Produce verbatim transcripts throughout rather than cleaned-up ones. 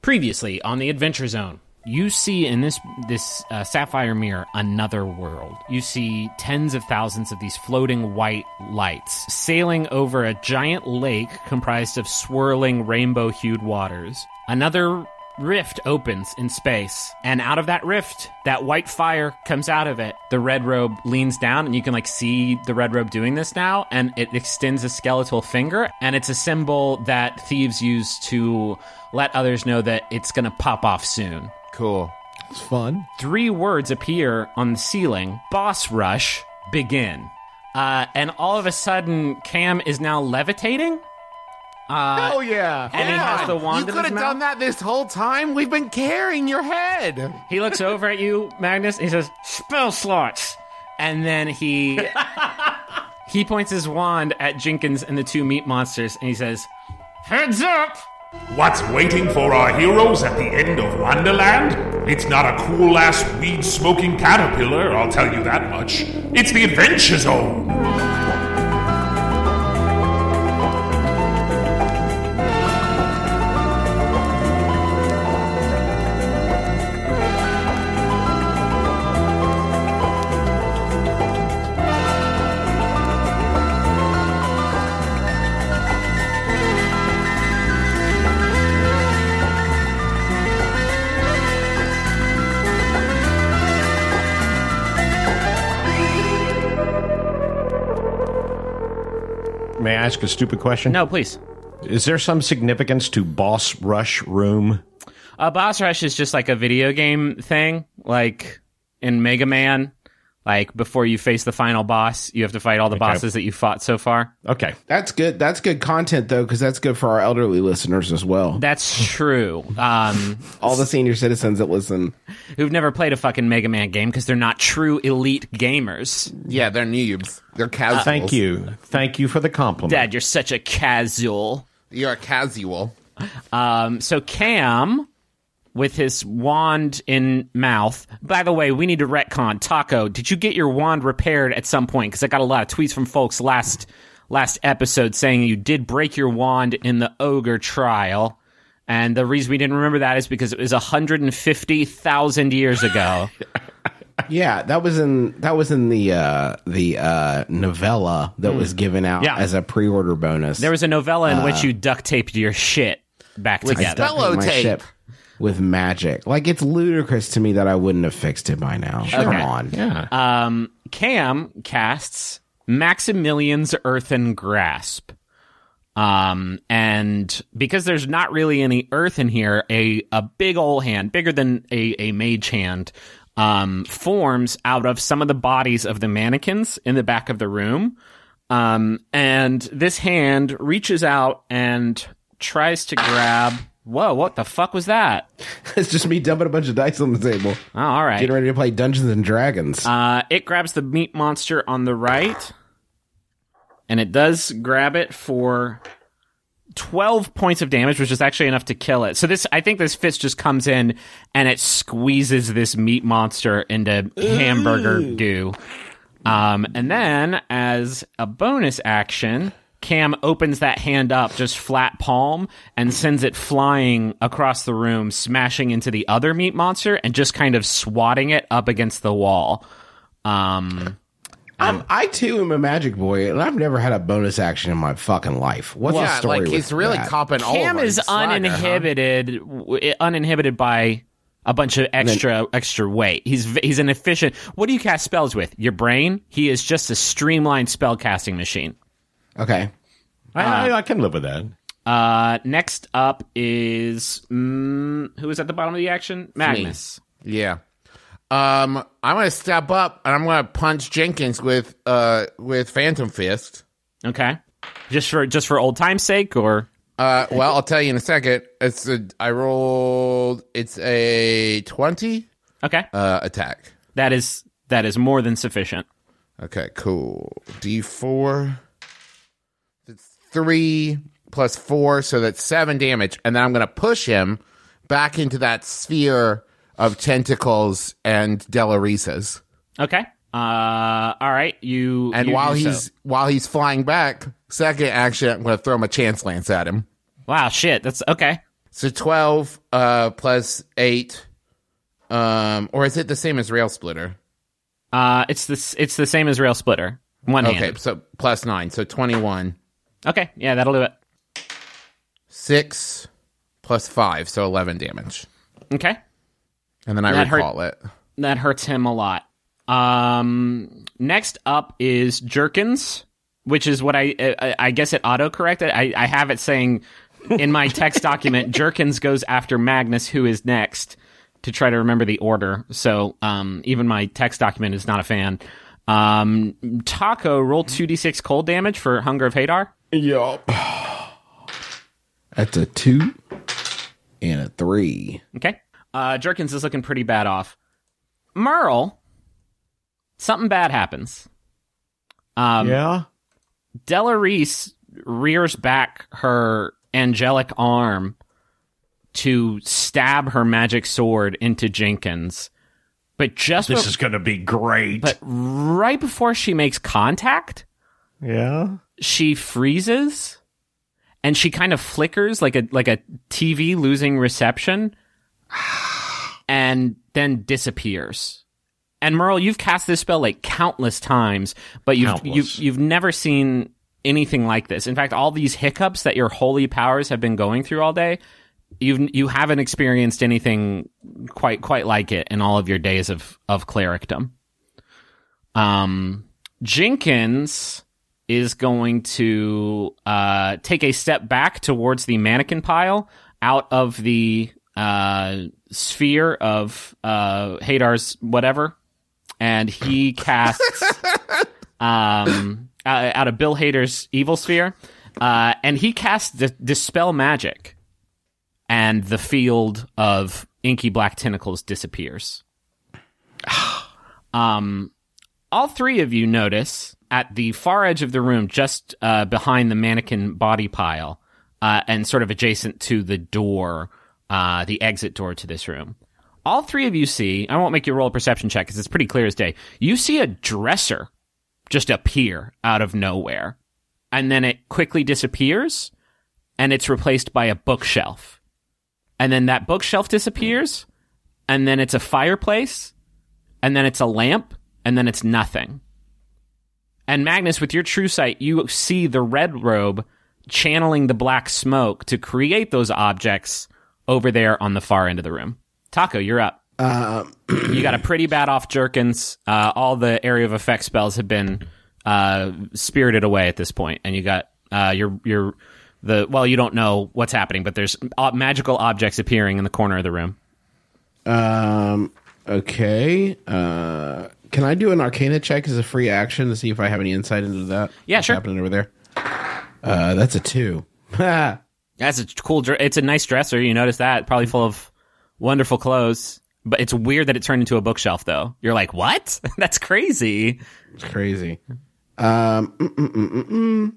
Previously on the Adventure Zone, you see in this this uh, sapphire mirror another world. You see tens of thousands of these floating white lights sailing over a giant lake comprised of swirling rainbow-hued waters. Another rift opens in space, and out of that rift, that white fire comes out of it. The red robe leans down, and you can like see the red robe doing this now, and it extends a skeletal finger, and it's a symbol that thieves use to let others know that it's gonna pop off soon. Cool. It's fun. Three words appear on the ceiling. Boss rush, begin. Uh, and all of a sudden, Cam is now levitating. Uh, oh, yeah. And he has the wand You in could his have done mouth. that this whole time. We've been carrying your head. He looks over at you, Magnus. He says, "Spell slots." And then he he points his wand at Jenkins and the two meat monsters, and he says, "Heads up!" What's waiting for our heroes at the end of Wonderland? It's not a cool-ass weed-smoking caterpillar, I'll tell you that much. It's the Adventure Zone! May I ask a stupid question? No, please. Is there some significance to Boss Rush Room? Uh, Boss Rush is just like a video game thing, like in Mega Man. Like, before you face the final boss, you have to fight all the Okay. bosses that you fought so far. Okay. That's good. That's good content, though, because that's good for our elderly listeners as well. That's true. Um, All the senior citizens that listen. who've never played a fucking Mega Man game because they're not true elite gamers. Yeah, they're noobs. They're casuals. Thank you. Thank you for the compliment. Dad, you're such a casual. You're a casual. Um, so Cam, with his wand in mouth. By the way, we need to retcon. Taco, did you get your wand repaired at some point? Because I got a lot of tweets from folks last last episode saying you did break your wand in the ogre trial. And the reason we didn't remember that is because it was one hundred fifty thousand years ago. Yeah, that was in that was in the uh, the uh, novella that was given out Yeah. as a pre-order bonus. There was a novella in which you duct taped your shit back with together. Spello my tape. ship. With magic. Like, it's ludicrous to me that I wouldn't have fixed it by now. Come Okay. on. Yeah. Um, Cam casts Maximilian's Earthen Grasp. Um, and because there's not really any earth in here, a, a big old hand, bigger than a, a mage hand, um, forms out of some of the bodies of the mannequins in the back of the room. Um, and this hand reaches out and tries to grab... Whoa, what the fuck was that? It's just me dumping a bunch of dice on the table. Oh, all right. Getting ready to play Dungeons and Dragons. Uh, it grabs the meat monster on the right, and it does grab it for twelve points of damage, which is actually enough to kill it. So this, I think this fist just comes in, and it squeezes this meat monster into hamburger goo. Um, and then, as a bonus action... Cam opens that hand up, just flat palm, and sends it flying across the room, smashing into the other meat monster and just kind of swatting it up against the wall. Um, I'm, I, too, am a magic boy, and I've never had a bonus action in my fucking life. What's the Yeah, story like with he's really that? copping all Cam of is his swagger, uninhibited, w- uninhibited by a bunch of extra extra weight. He's v- he's an efficient. What do you cast spells with? Your brain? He is just a streamlined spell casting machine. Okay. I, I, I can live with that. Uh, next up is mm, who is at the bottom of the action? Magnus. huh? Yeah. Um, I'm gonna step up and I'm gonna punch Jenkins with uh with Phantom Fist. Okay, just for just for old time's sake, or Uh, well, I'll tell you in a second. It's a I rolled. It's a twenty okay, uh attack. that is that is more than sufficient. Okay, cool. D four. It's three plus four, so that's seven damage. And then I'm going to push him back into that sphere of tentacles and Delarisas. Okay. Uh, all right. You And you while do he's so. while he's flying back, second action, I'm going to throw my chance lance at him. Wow, shit. That's okay. So twelve uh, plus eight. Um, or is it the same as Rail Splitter? Uh, it's the it's the same as Rail Splitter. One Okay, handed. so plus nine, so twenty-one. Okay, yeah, that'll do it. Six plus five, so eleven damage. Okay, And then I That hurt- recall it. that hurts him a lot. Um, next up is Jerkins, which is what I I, I guess it auto corrected. I, I have it saying in my text document, Jerkins goes after Magnus, who is next, to try to remember the order. So um, even my text document is not a fan. Um, Taco, roll two d six cold damage for Hunger of Hadar. Yup. That's a two and a three. Okay. Uh, Jerkins is looking pretty bad off. Merle, something bad happens. Um, Yeah. Della Reese rears back her angelic arm to stab her magic sword into Jenkins. But just This be- is going to be great. but right before she makes contact, yeah. she freezes and she kind of flickers like a like a T V losing reception and then disappears. And Merle, you've cast this spell like countless times, but you've Countless. you've you've never seen anything like this. In fact, all these hiccups that your holy powers have been going through all day, you've you haven't experienced anything quite quite like it in all of your days of of clericdom. Um, Jenkins is going to uh, take a step back towards the mannequin pile out of the uh, sphere of uh, Hadar's whatever, and he casts um, uh, out of Bill Hader's evil sphere, uh, and he casts the Dispel Magic, and the field of inky black tentacles disappears. um, all three of you notice at the far edge of the room, just uh, behind the mannequin body pile, uh, and sort of adjacent to the door, uh, the exit door to this room. All three of you see, I won't make you roll a perception check because it's pretty clear as day. You see a dresser just appear out of nowhere, and then it quickly disappears, and it's replaced by a bookshelf. And then that bookshelf disappears, and then it's a fireplace, and then it's a lamp, and then it's nothing. And Magnus, with your true sight, you see the red robe channeling the black smoke to create those objects over there on the far end of the room. Taco, you're up. Um, You got a pretty bad off Jerkins. Uh, all the area of effect spells have been uh, spirited away at this point, and you got uh, your your the well, you don't know what's happening, but there's uh, magical objects appearing in the corner of the room. um, okay. Uh, can I do an Arcana check as a free action to see if I have any insight into that? Yeah, What's sure. happening over there? Uh, that's a two. Ha! That's a cool. dr- It's a nice dresser. You notice that, probably full of wonderful clothes. But it's weird that it turned into a bookshelf, though. You're like, what? That's crazy. It's crazy. Um, mm, mm, mm, mm, mm.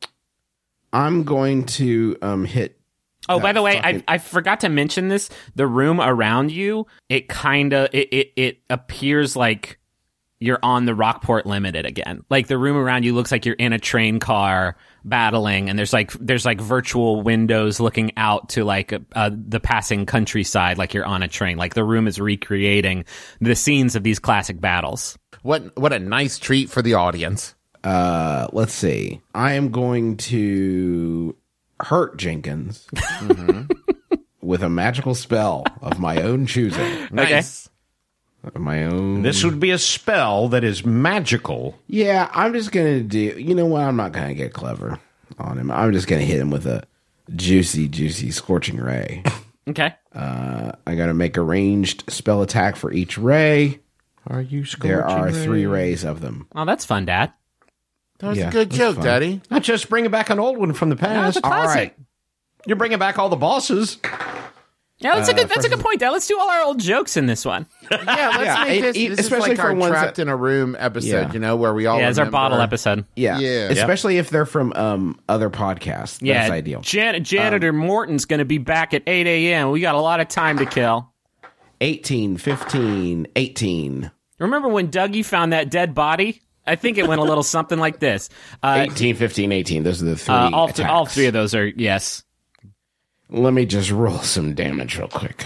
I'm going to um hit. Oh, by that the way, fucking- I I forgot to mention this. The room around you, it kind of it, it it appears like you're on the Rockport Limited again. Like the room around you looks like you're in a train car battling, and there's like there's like virtual windows looking out to like uh, the passing countryside, like you're on a train. Like the room is recreating the scenes of these classic battles. What what a nice treat for the audience. Uh, let's see. I am going to hurt Jenkins with a magical spell of my own choosing. Nice. Of my own. This would be a spell that is magical. Yeah, I'm just gonna do. You know what? I'm not gonna get clever on him. I'm just gonna hit him with a juicy, juicy scorching ray. Okay. Uh, I gotta make a ranged spell attack for each ray. Are you There are ray? three rays of them. Oh, that's fun, Dad. That was Yeah, a good that's joke, fun. Daddy. Not just bringing back an old one from the past. a classic. All right. You're bringing back all the bosses. Yeah, that's a good that's a good point, Dad. Let's do all our old jokes in this one. Yeah, let's Yeah, make it- this. it- this especially is like for our ones trapped that- in a room episode. Yeah. You know, where we all Yeah, it's our remember- bottle episode. Yeah, Yeah. especially if they're from um other podcasts. Yeah, That's ideal. Jan- Janitor Morton's going to be back at eight a.m. We got a lot of time to kill. eighteen, fifteen, eighteen. Remember when Dougie found that dead body? I think it went a little something like this. Uh, eighteen, fifteen, eighteen. Those are the three. uh, all, th- all attacks. three of those are yes. Let me just roll some damage real quick.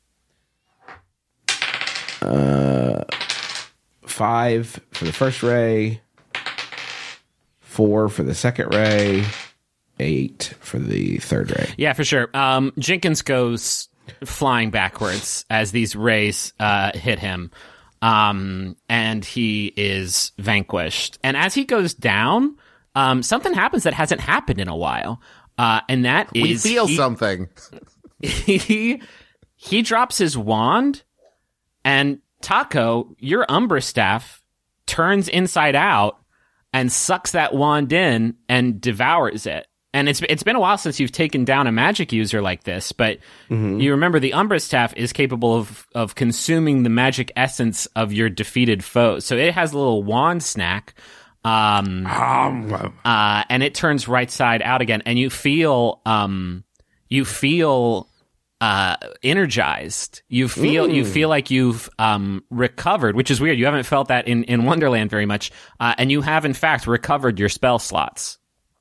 Uh, five for the first ray, four for the second ray, eight for the third ray. Yeah, for sure. Um, Jenkins goes flying backwards as these rays uh, hit him, um, and he is vanquished. And as he goes down, um, something happens that hasn't happened in a while, uh, and that is We feel he, something. he he drops his wand. And Taco, your Umbra staff turns inside out and sucks that wand in and devours it. And it's it's been a while since you've taken down a magic user like this, but mm-hmm. you remember the Umbra staff is capable of of consuming the magic essence of your defeated foes. So it has a little wand snack, um, uh, and it turns right side out again. And you feel um, you feel. Uh, energized. You feel Ooh. you feel like you've um, recovered, which is weird. You haven't felt that in, in Wonderland very much, uh, and you have in fact recovered your spell slots.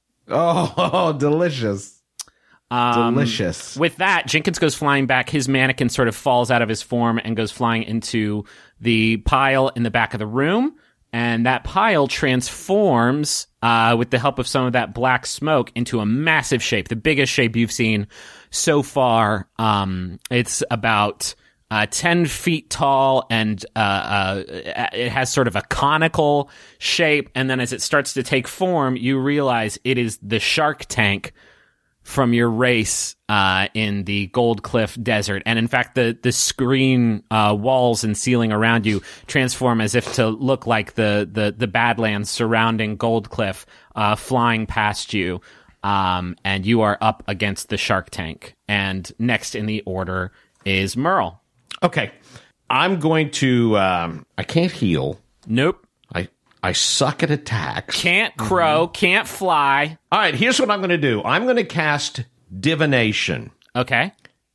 Oh, delicious! Um, delicious. With that, Jenkins goes flying back. His mannequin sort of falls out of his form and goes flying into the pile in the back of the room, and that pile transforms uh, with the help of some of that black smoke into a massive shape, the biggest shape you've seen so far. Um, it's about uh, ten feet tall, and uh, uh, it has sort of a conical shape. And then as it starts to take form, you realize it is the shark tank from your race uh, in the Gold Cliff Desert. And in fact, the, the screen uh, walls and ceiling around you transform as if to look like the, the, the Badlands surrounding Gold Cliff uh, flying past you. Um, and you are up against the shark tank. And next in the order is Merle. Okay. I'm going to... Um, I can't heal. Nope. I I suck at attacks. Can't crow, mm-hmm. can't fly. All right, here's what I'm going to do. I'm going to cast Divination. Okay.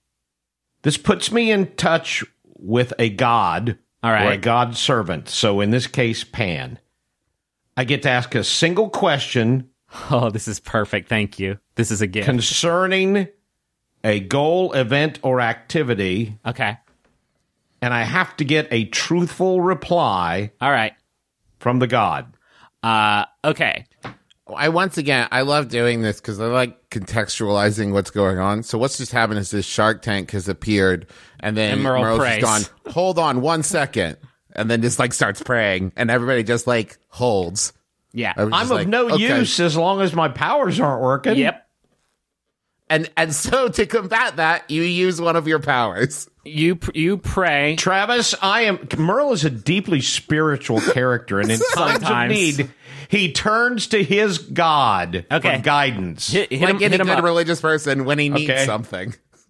This puts me in touch with a god. All right. Or a god servant. So in this case, Pan. I get to ask a single question... Oh, this is perfect. Thank you. This is a gift. Concerning a goal, event, or activity. Okay. And I have to get a truthful reply. All right. From the god. Uh, okay. I once again, I love doing this because I like contextualizing what's going on. So what's just happened is this shark tank has appeared, and then and Merle Merle's prays. just gone, hold on one second, and then just like starts praying, and everybody just like holds. Yeah. I'm of like, no okay. use as long as my powers aren't working. Yep. And and so to combat that, you use one of your powers. You you pray. Travis, I am... Merle is a deeply spiritual character, and in times of Sometimes. need, he turns to his god Okay. for guidance. Hit, hit Like him, any hit him good up. religious person when he needs Okay. something.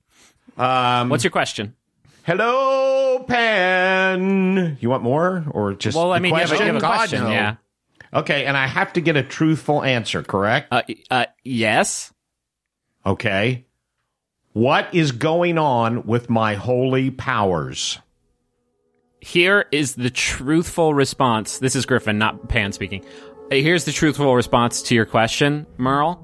Um, What's your question? Hello, Pan. You want more? Or just Well, I the mean, you have, a- you question? have a God, question, no. yeah. Okay, and I have to get a truthful answer, correct? Uh, uh, yes. Okay. What is going on with my holy powers? Here is the truthful response. This is Griffin, not Pan speaking. Uh, Here's the truthful response to your question, Merle.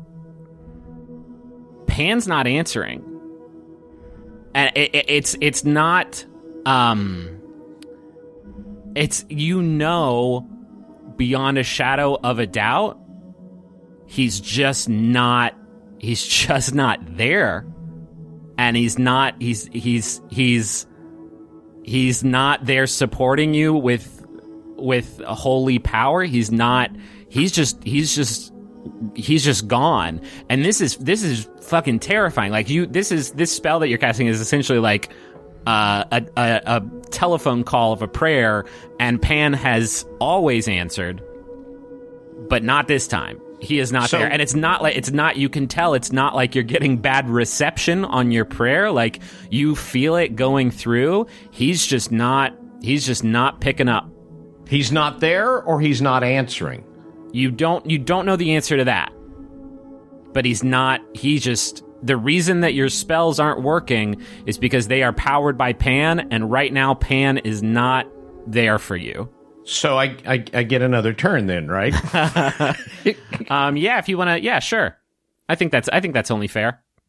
Pan's not answering. And it, it, it's it's not um it's you know beyond a shadow of a doubt he's just not he's just not there. And he's not he's he's he's he's not there supporting you with with a holy power. He's not he's just he's just he's just gone. And this is this is fucking terrifying. Like you this is this spell that you're casting is essentially like uh, a, a a telephone call of a prayer, and Pan has always answered, but not this time. He is not So- there. And it's not like, it's not, you can tell it's not like you're getting bad reception on your prayer. Like you feel it going through. He's just not, he's just not picking up. He's not there or he's not answering? You don't, you don't know the answer to that. But he's not, he just, the reason that your spells aren't working is because they are powered by Pan, and right now Pan is not there for you. So I, I, I get another turn then, right? Um, yeah, if you want to, yeah, sure. I think that's, I think that's only fair.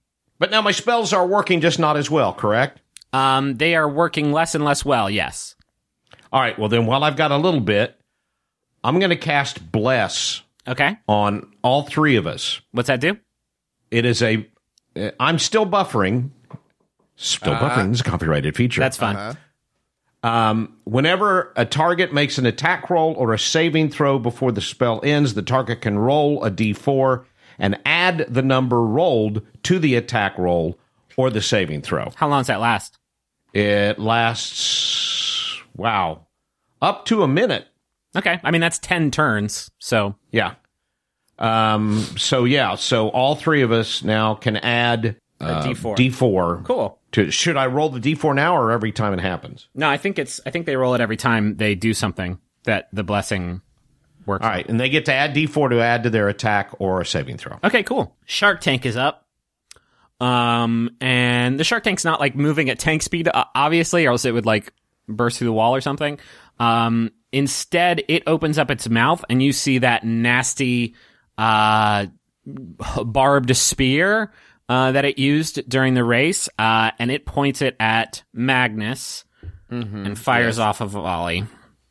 But now my spells are working just not as well, correct? Um, they are working less and less well, yes. All right, well then while I've got a little bit, I'm going to cast Bless Okay. on all three of us. What's that do? It is a... uh, I'm still buffering. Still Uh-huh. buffering is a copyrighted feature. That's fine. Uh-huh. Um, whenever a target makes an attack roll or a saving throw before the spell ends, the target can roll a d four and add the number rolled to the attack roll or the saving throw. How long does that last? It lasts, wow, up to a minute. Okay. I mean, that's ten turns, so... Yeah. Um, so, yeah, so all three of us now can add uh, D four. D four. Cool. To, should I roll the D four now or every time it happens? No, I think it's. I think they roll it every time they do something that the blessing works. All right, and they get to add D four to add to their attack or a saving throw. Okay, cool. Shark Tank is up. Um, and the Shark Tank's not like moving at tank speed, uh, obviously, or else it would like burst through the wall or something. Um, instead, it opens up its mouth, and you see that nasty, uh, barbed spear. Uh, that it used during the race, uh, and it points it at Magnus Mm-hmm. and fires off a volley.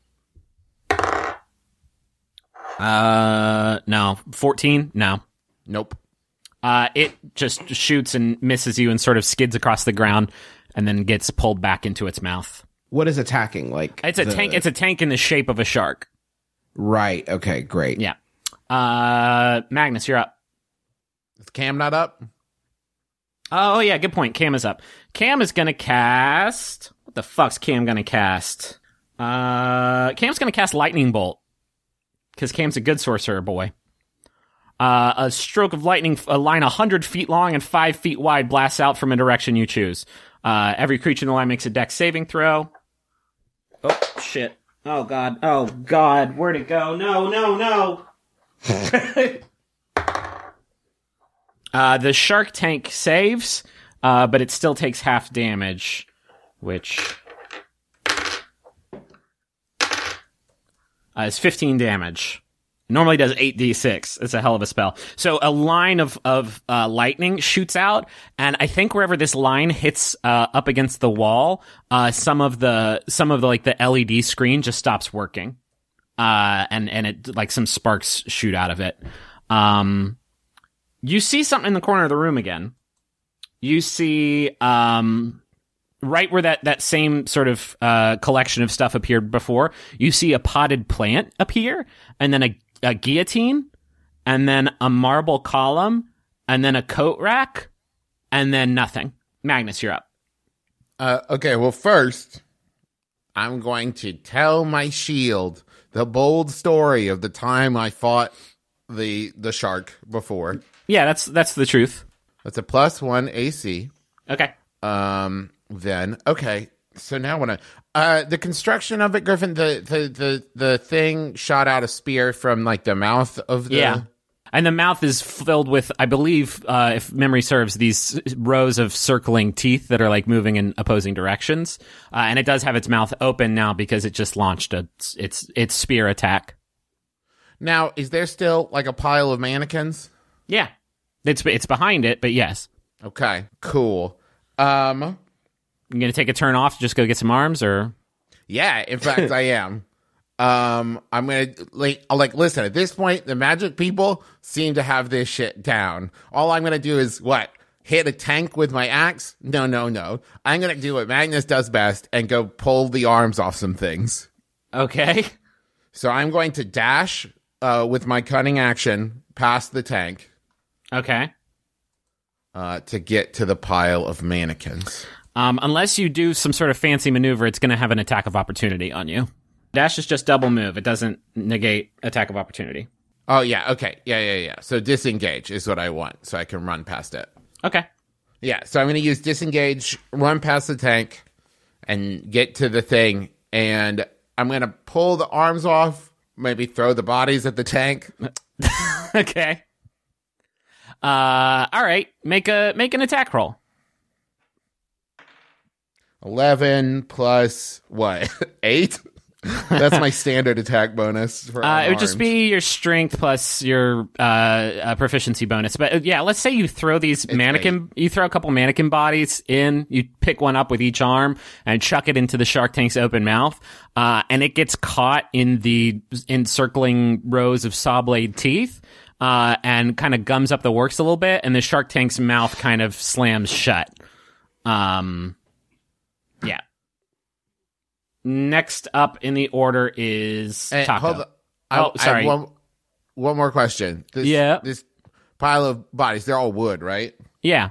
Uh, no. fourteen? No. Nope. Uh, it just shoots and misses you and sort of skids across the ground and then gets pulled back into its mouth. What is attacking? Like It's a the- tank. It's a tank in the shape of a shark. Right. Okay. Great. Yeah. Uh, Magnus, you're up. Is Cam not up? Oh, yeah, good point. Cam is up. Cam is gonna cast... What the fuck's Cam gonna cast? Uh, Cam's gonna cast Lightning Bolt. Because Cam's a good sorcerer boy. Uh, a stroke of lightning, a line one hundred feet long and five feet wide, blasts out from a direction you choose. Uh, every creature in the line makes a dex saving throw. Oh, shit. Oh, God. Oh, God. Where'd it go? No, no, no. Uh, the shark tank saves, uh, but it still takes half damage, which uh, is fifteen damage. Normally does eight d six. It's a hell of a spell. So a line of, of uh, lightning shoots out, and I think wherever this line hits uh, up against the wall, uh, some of the some of the like the L E D screen just stops working, uh, and and it like some sparks shoot out of it. Um, You see something in the corner of the room again. You see, um, right where that, that same sort of uh, collection of stuff appeared before, you see a potted plant appear, and then a, a guillotine, and then a marble column, and then a coat rack, and then nothing. Magnus, you're up. Uh, okay, well, first, I'm going to tell my shield the bold story of the time I fought the the shark before. Yeah, that's that's the truth. That's a plus one A C. Okay. Um. Then okay. So now when I uh the construction of it, Griffin, the the the the thing shot out a spear from like the mouth of the. Yeah. And the mouth is filled with, I believe, uh, if memory serves, these rows of circling teeth that are like moving in opposing directions. Uh, and it does have its mouth open now because it just launched a, its its spear attack. Now, is there still like a pile of mannequins? Yeah, it's it's behind it, but yes. Okay, cool. Um, You gonna take a turn off to just go get some arms, or? yeah, in fact, I am. Um, I'm gonna like like listen. At this point, the magic people seem to have this shit down. All I'm gonna do is what? Hit a tank with my axe? No, no, no. I'm gonna do what Magnus does best and go pull the arms off some things. Okay. So I'm going to dash uh, with my cunning action past the tank Okay. uh, to get to the pile of mannequins. Um, unless you do some sort of fancy maneuver, it's gonna have an attack of opportunity on you. Dash is just double move. It doesn't negate attack of opportunity. Oh, yeah. Okay. Yeah, yeah, yeah. So disengage is what I want so I can run past it. Okay. Yeah. So I'm going to use disengage, run past the tank, and get to the thing. And I'm going to pull the arms off, maybe throw the bodies at the tank. Okay. Uh, all right. Make a make an attack roll. eleven plus what? eight? That's my standard attack bonus. For Uh, it would just unarmed. be your strength plus your uh, uh, proficiency bonus. But uh, yeah, let's say you throw these mannequin, you throw a couple mannequin bodies in, you pick one up with each arm and chuck it into the shark tank's open mouth, uh, and it gets caught in the encircling rows of saw blade teeth. Uh, and kind of gums up the works a little bit, and the shark tank's mouth kind of slams shut. Um, yeah. Next up in the order is Hey, Taco. hold on. I, Oh, I sorry. have one, one more question. This, Yeah. This pile of bodies, they're all wood, right? Yeah.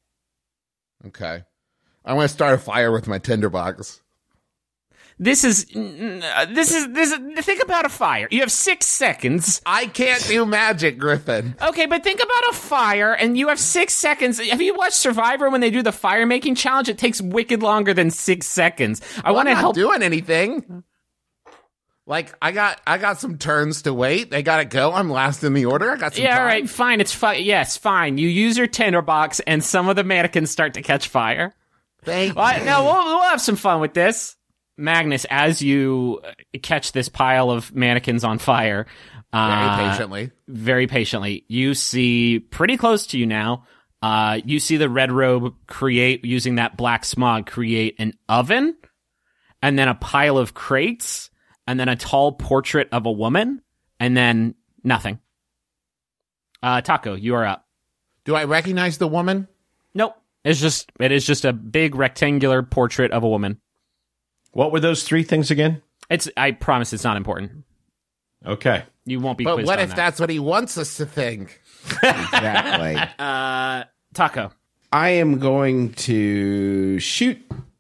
Okay. I'm going to start a fire with my tinderbox. This is this is this is think about a fire. You have six seconds. I can't do magic, Griffin. Okay, but think about a fire, and you have six seconds. Have you watched Survivor when they do the fire making challenge? It takes wicked longer than six seconds. I Well, want to I'm not help. doing anything. Like I got, I got some turns to wait. They got to go. I'm last in the order. I got some Yeah, time. all right, fine. It's fine. Yes, fine. You use your tinderbox, and some of the mannequins start to catch fire. Thank Well, you. no, we'll, we'll have some fun with this. Magnus, as you catch this pile of mannequins on fire, Very uh, patiently. very patiently, you see pretty close to you now. Uh, you see the red robe create, using that black smog, create an oven, and then a pile of crates, and then a tall portrait of a woman, and then nothing. Uh, Taco, you are up. Do I recognize the woman? Nope. It's just it is just a big rectangular portrait of a woman. What were those three things again? It's I promise it's not important. Okay. You won't be But quizzed what on if that. that's what he wants us to think? Exactly. Uh, Taco. I am going to shoot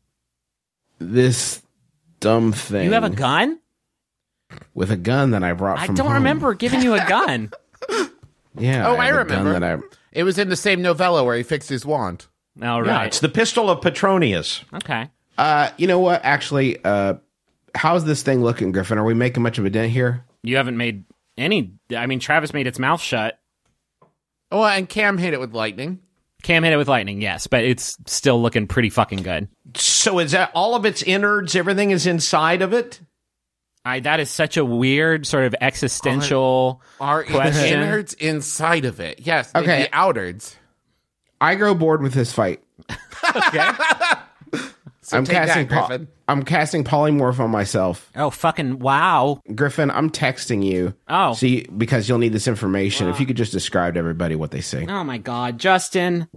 this dumb thing. You have a gun? with a gun that I brought I from don't home. remember giving you a gun. Yeah. Oh, I have a gun remember. That I, It was in the same novella where he fixed his wand. All Yeah, right. it's the pistol of Petronius. Okay. uh, you know what? Actually, uh, how's this thing looking, Griffin? Are we making much of a dent here? You haven't made any. I mean, Travis made its mouth shut. Oh, and Cam hit it with lightning. Cam hit it with lightning, yes, but it's still looking pretty fucking good. So is that all of its innards? Everything is inside of it? I, that is such a weird sort of existential Are question. innards inside of it? Yes. they'd Okay. be outards. I grow bored with this fight. Okay. So I'm take casting. that, po- Griffin. I'm casting polymorph on myself. Oh, fucking wow. Griffin, I'm texting you. Oh. See, because you'll need this information. If you could just describe to everybody what they say. Oh my god, Justin.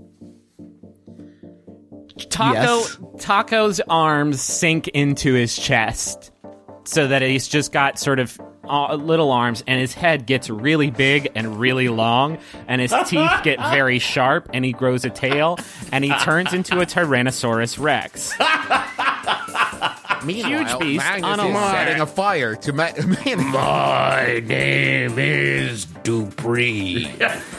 Taco Yes. Taco's arms sink into his chest so that he's just got sort of uh, little arms, and his head gets really big and really long, and his teeth get very sharp, and he grows a tail, and he turns into a Tyrannosaurus Rex. Meanwhile, Huge beast Magnus on a is line. setting a fire to ma- mannequin. My name is Dupree.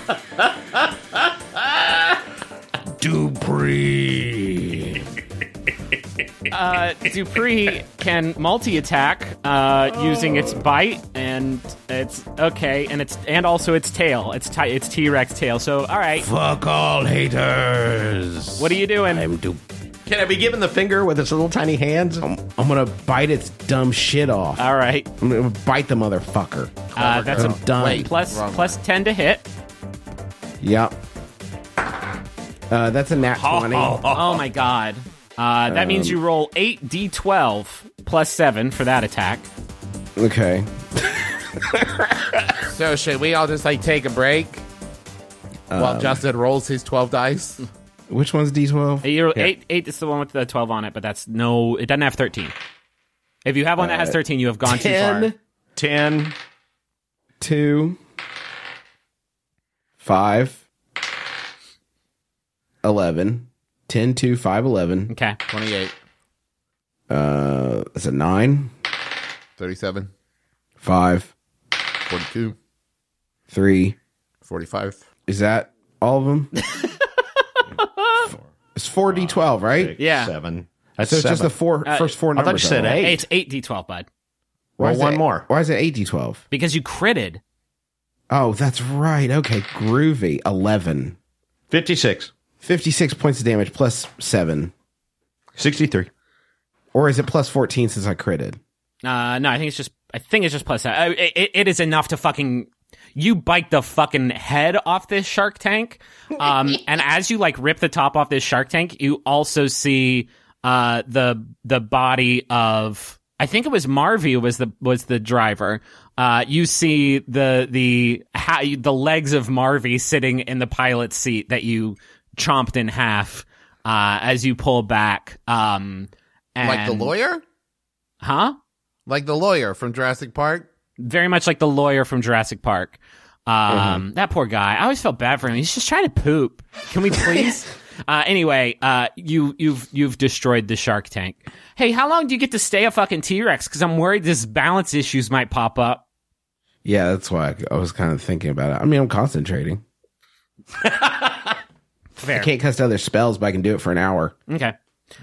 Dupree. Uh, Dupree can multi-attack uh, using its bite, and it's okay, and it's and also its tail. It's ti- its T-Rex tail. So, all right, Fuck all haters. what are you doing? I'm Dup- Can I be given the finger with its little tiny hands? I'm, I'm gonna bite its dumb shit off. All right, I'm gonna bite the motherfucker. uh, that's I'm a done. Wait. plus Wrong plus ten to hit. Yep. Uh, that's a nat twenty. Oh my god. Uh, that means you roll eight d twelve plus seven for that attack. Okay. So should we all just like take a break while Justin rolls his twelve dice? Which one's D twelve? You roll eight, eight is the one with the twelve on it, but that's no, it doesn't have thirteen. If you have one that has thirteen, you have gone too far. ten, Ten. two, five, eleven. ten, two, five, eleven. Okay. twenty-eight, Uh, that's a nine, thirty-seven, five, forty-two, three. forty-five. Is that all of them? It's four D twelve, right? Yeah. Seven. That's So it's just seven. the four Uh, first four I thought numbers. you said of it. eight. Hey, it's eight d twelve, bud. Why Roll is one it- more. Why is it eight D twelve? Because you critted. Oh, that's right. Okay, groovy. eleven. Fifty-six. fifty-six points of damage plus seven. Sixty-three. Or is it plus fourteen since I critted? Uh, no, I think it's just. I think it's just plus. Uh, it, it is enough to fucking. You bite the fucking head off this shark tank, um, and as you like rip the top off this shark tank, you also see uh the the body of. I think it was Marvy was the was the driver. Uh, you see the the how, the legs of Marvy sitting in the pilot's seat that you chomped in half uh, as you pull back. Um, and, Like the lawyer? huh? Like the lawyer from Jurassic Park? Very much like the lawyer from Jurassic Park. Um, Mm-hmm. That poor guy. I always felt bad for him. He's just trying to poop. Can we please? uh, anyway, uh, you you've you've destroyed the shark tank. Hey, how long do you get to stay a fucking T-Rex? Because I'm worried this balance issues might pop up. Yeah, that's why I was kind of thinking about it. I mean, I'm concentrating. Fair. I can't cast other spells, but I can do it for an hour. Okay.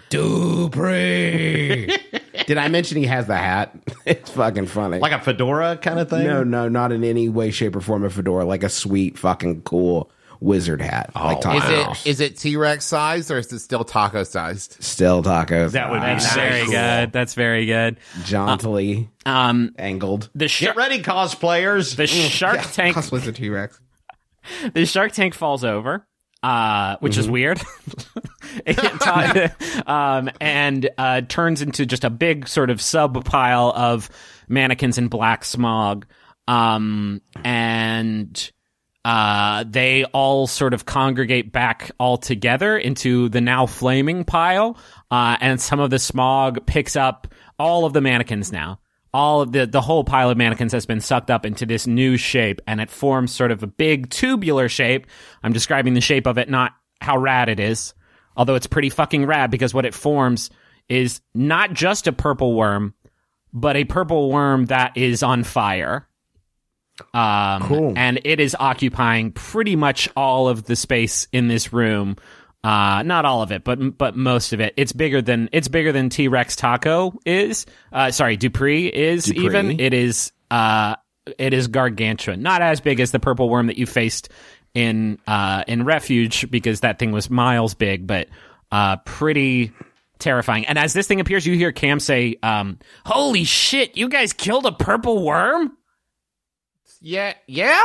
Dupree. Did I mention he has the hat? It's fucking funny. Like a fedora kind of thing? no, no, not in any way, shape, or form a fedora. Like a sweet, fucking cool wizard hat. like Is taco. it is it T-Rex sized or is it still taco sized? Still tacos. That would be That's nice. very Cool. good. That's very good. Jauntily Um, angled. the Get shark, ready, cosplayers. the shark tank, Cosplays a T-Rex. the shark tank falls over, uh, which is weird. It ta- um, and uh, turns into just a big sort of sub pile of mannequins in black smog. Um, and uh, they all sort of congregate back all together into the now flaming pile. Uh, and some of the smog picks up all of the mannequins now. All of the, the whole pile of mannequins has been sucked up into this new shape, and it forms sort of a big tubular shape. I'm describing the shape of it, not how rad it is. Although it's pretty fucking rad, because what it forms is not just a purple worm, but a purple worm that is on fire. Um, Cool. And it is occupying pretty much all of the space in this room. Uh, not all of it, but but most of it. It's bigger than it's bigger than T-Rex Taco is. Uh, sorry, Dupree is Dupree. even. It is uh, it is gargantuan. Not as big as the purple worm that you faced in uh, in Refuge, because that thing was miles big, but uh, pretty terrifying. And as this thing appears, you hear Cam say, um, "Holy shit! You guys killed a purple worm!" Yeah, yeah.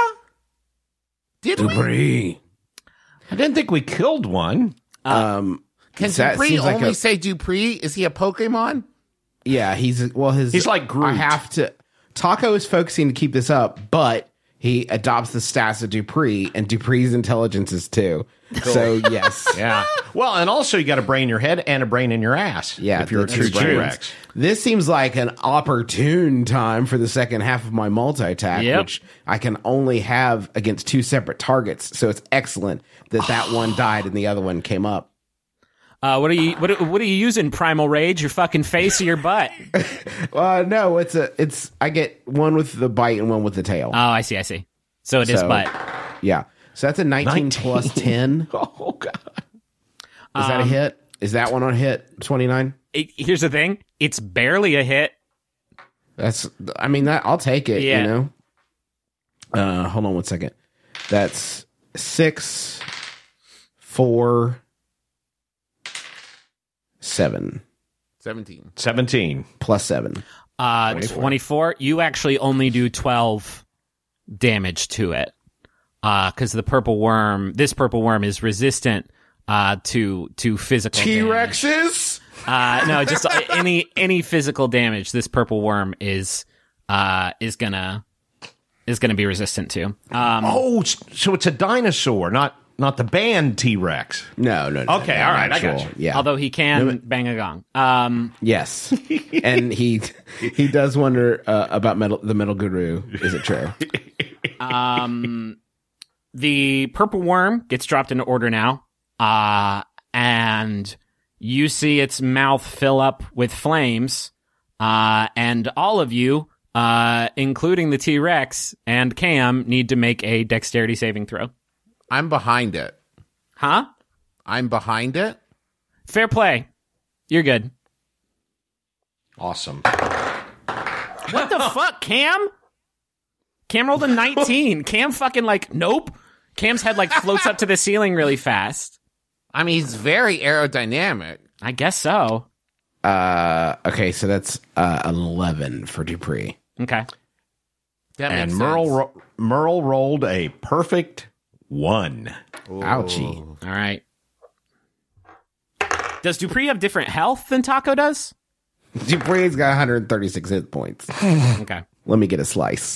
Did we? Dupree. I didn't think we killed one. Um, Can that Dupree seems like only a- say Dupree? Is he a Pokemon? Yeah, he's well. His He's like Groot. I have to. Taco is focusing to keep this up, but he adopts the stats of Dupree, and Dupree's intelligence is two. So yes, Yeah. Well, and also you got a brain in your head and a brain in your ass. yeah. If you're a the true two brain brains. Rex. This seems like an opportune time for the second half of my multi-attack, Yep. which I can only have against two separate targets. So it's excellent that that one died and the other one came up. Uh, what are you what, are- what are you using? Primal Rage? Your fucking face or your butt? Uh, no, it's a it's. I get one with the bite and one with the tail. Oh, I see, I see. So it is So- butt. Yeah. So that's a nineteen, nineteen. plus ten. Oh, God. Is that a hit? Is that one on hit? twenty-nine? It, here's the thing: it's barely a hit. That's, I mean, that I'll take it, Yeah. you know? Uh, hold on one second. That's six, four, seven, Seventeen. seventeen. plus seven. Uh, twenty-four. You actually only do twelve damage to it, because the purple worm, this purple worm, is resistant uh, to to physical damage. T-Rexes? Uh, no, just any any physical damage. This purple worm is uh, is gonna is gonna be resistant to. Um, Oh, s- so it's a dinosaur, not not the band T-Rex. No, no, no. Okay, no, all right, I actual- got you. Yeah. although he can bang a gong. Um, Yes. And he he does wonder uh, about metal, the metal guru. Is it true? Um, the purple worm gets dropped into order now, uh, and you see its mouth fill up with flames, uh, and all of you, uh, including the T-Rex and Cam, need to make a dexterity saving throw. I'm behind it. Huh? I'm behind it. Fair play. You're good. Awesome. What the fuck, Cam? Cam rolled a nineteen. Cam fucking like, nope. Cam's head like floats up to the ceiling really fast. I mean, he's very aerodynamic. I guess so. Uh, okay, so that's uh, eleven for Dupree. Okay. That And makes Merle sense. ro- Merle rolled a perfect one. Ouchie. All right. Does Dupree have different health than Taco does? Dupree's got one hundred thirty-six hit points. Okay. Let me get a slice.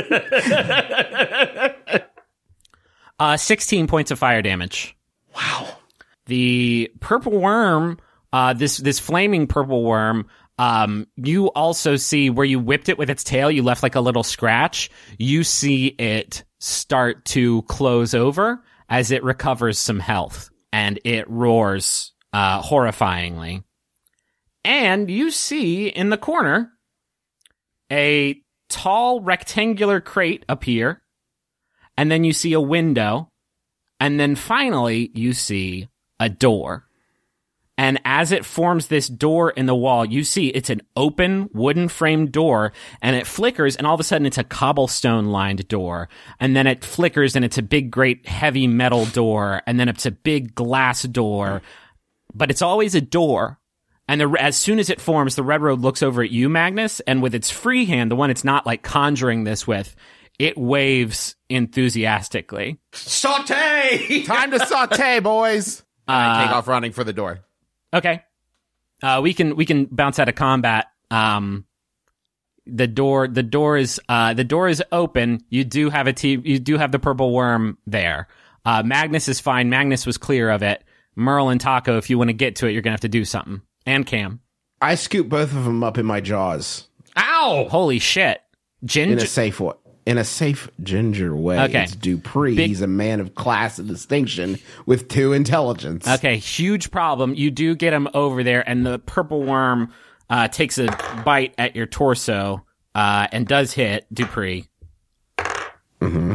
Uh, sixteen points of fire damage. Wow. The purple worm, uh, this this flaming purple worm, um, you also see where you whipped it with its tail, you left like a little scratch. You see it start to close over as it recovers some health, and it roars uh, horrifyingly. And you see in the corner a tall rectangular crate appear, and then you see a window, and then finally you see a door. And as it forms this door in the wall, you see it's an open wooden framed door, and it flickers, and all of a sudden it's a cobblestone lined door. And then it flickers, and it's a big, great, heavy metal door, and then it's a big glass door. But it's always a door. And the, as soon as it forms, the Red Road looks over at you, Magnus, and with its free hand, the one it's not like conjuring this with, it waves enthusiastically. Saute! Time to saute, boys. And I take off running for the door. Okay. Uh, we can we can bounce out of combat. Um, the door the door is uh the door is open. You do have a t- you do have the purple worm there. Uh, Magnus is fine. Magnus was clear of it. Merle and Taco, if you want to get to it, you're gonna have to do something. And Cam. I scoop both of them up in my jaws Ow! Holy shit. in Ginger. a safe way. In a safe ginger way. Okay. It's Dupree. Big- He's a man of class and distinction with two intelligence. Okay, huge problem. You do get him over there, and the purple worm uh, takes a bite at your torso uh, and does hit Dupree. Mm-hmm.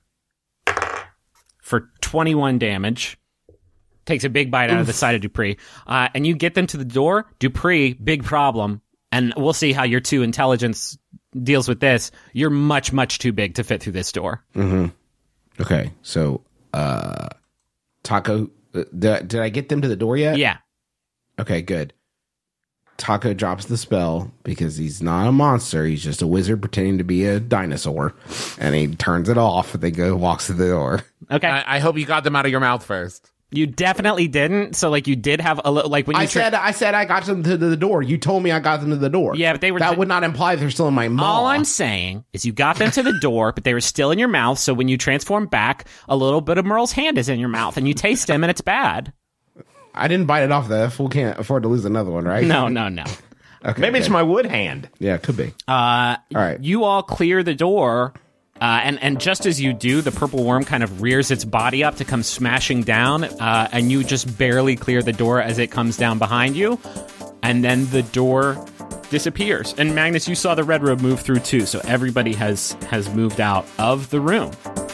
For twenty-one damage. Takes a big bite out of the side of Dupree. Uh, and you get them to the door. Dupree, big problem. And we'll see how your two intelligence deals with this. You're much, much too big to fit through this door. Mm-hmm. Okay, so uh, Taco, uh, did, did I get them to the door yet? Yeah. Okay, good. Taco drops the spell because he's not a monster. He's just a wizard pretending to be a dinosaur, and he turns it off. And they go walks to the door. Okay. I, I hope you got them out of your mouth first. You definitely didn't. So, like, you did have a little, like, when you I tra- said, I said, I got them to the door. You told me I got them to the door. Yeah, but they were That ju- would not imply they're still in my maw. All I'm saying is you got them to the door, but they were still in your mouth. So when you transform back, a little bit of Merle's hand is in your mouth, and you taste them, and it's bad. I didn't bite it off. The fool can't afford to lose another one, right? No, no, no. Okay, Maybe it's good. my wood hand. Yeah, it could be. Uh, all right. You all clear the door, uh, and and just as you do, the purple worm kind of rears its body up to come smashing down, uh, and you just barely clear the door as it comes down behind you, and then the door disappears. And Magnus, you saw the Red Road move through too, so everybody has has moved out of the room.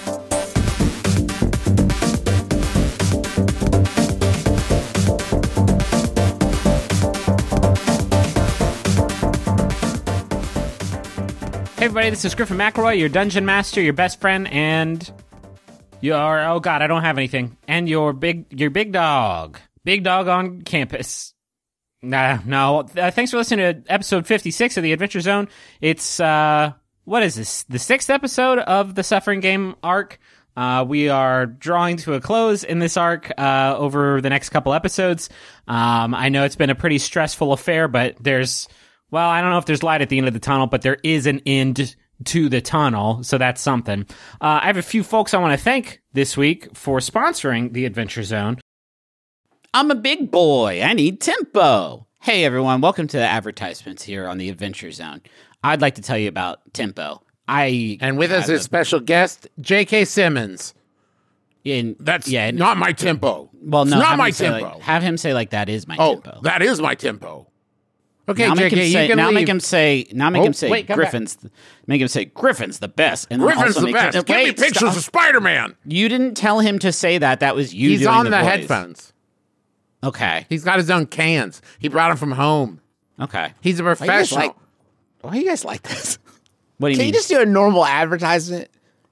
Hey everybody, this is Griffin McElroy, your dungeon master, your best friend, and your oh god, I don't have anything. And your big your big dog. Big dog on campus. Nah, no. Uh, thanks for listening to episode fifty-six of the Adventure Zone. It's uh what is this? The sixth episode of the Suffering Game arc. Uh, we are drawing to a close in this arc uh, over the next couple episodes. Um, I know it's been a pretty stressful affair, but there's Well, I don't know if there's light at the end of the tunnel, but there is an end to the tunnel, so that's something. Uh, I have a few folks I want to thank this week for sponsoring the Adventure Zone. I'm a big boy. I need tempo. Hey, everyone. Welcome to the advertisements here on the Adventure Zone. I'd like to tell you about tempo. I And with us have is special guest, J K. Simmons. in, That's yeah, not my tempo. well, no, it's not have my him say, tempo. Like, have him say like that is my oh, tempo. that is my tempo. Okay, now J make K, him say, you can now leave. make him say, now make Oh, him say, wait, come Griffin's, th- make him say, Griffin's the best. And then Griffin's also the make best. him- Give me wait, pictures stop. of Spider-Man. You didn't tell him to say that. That was you He's doing on the, the voice. headphones. Okay. He's got his own cans. He brought them from home. Okay. He's a Why you guys professional. like? Why you guys like this? What do you Can mean? you just do a normal advertisement?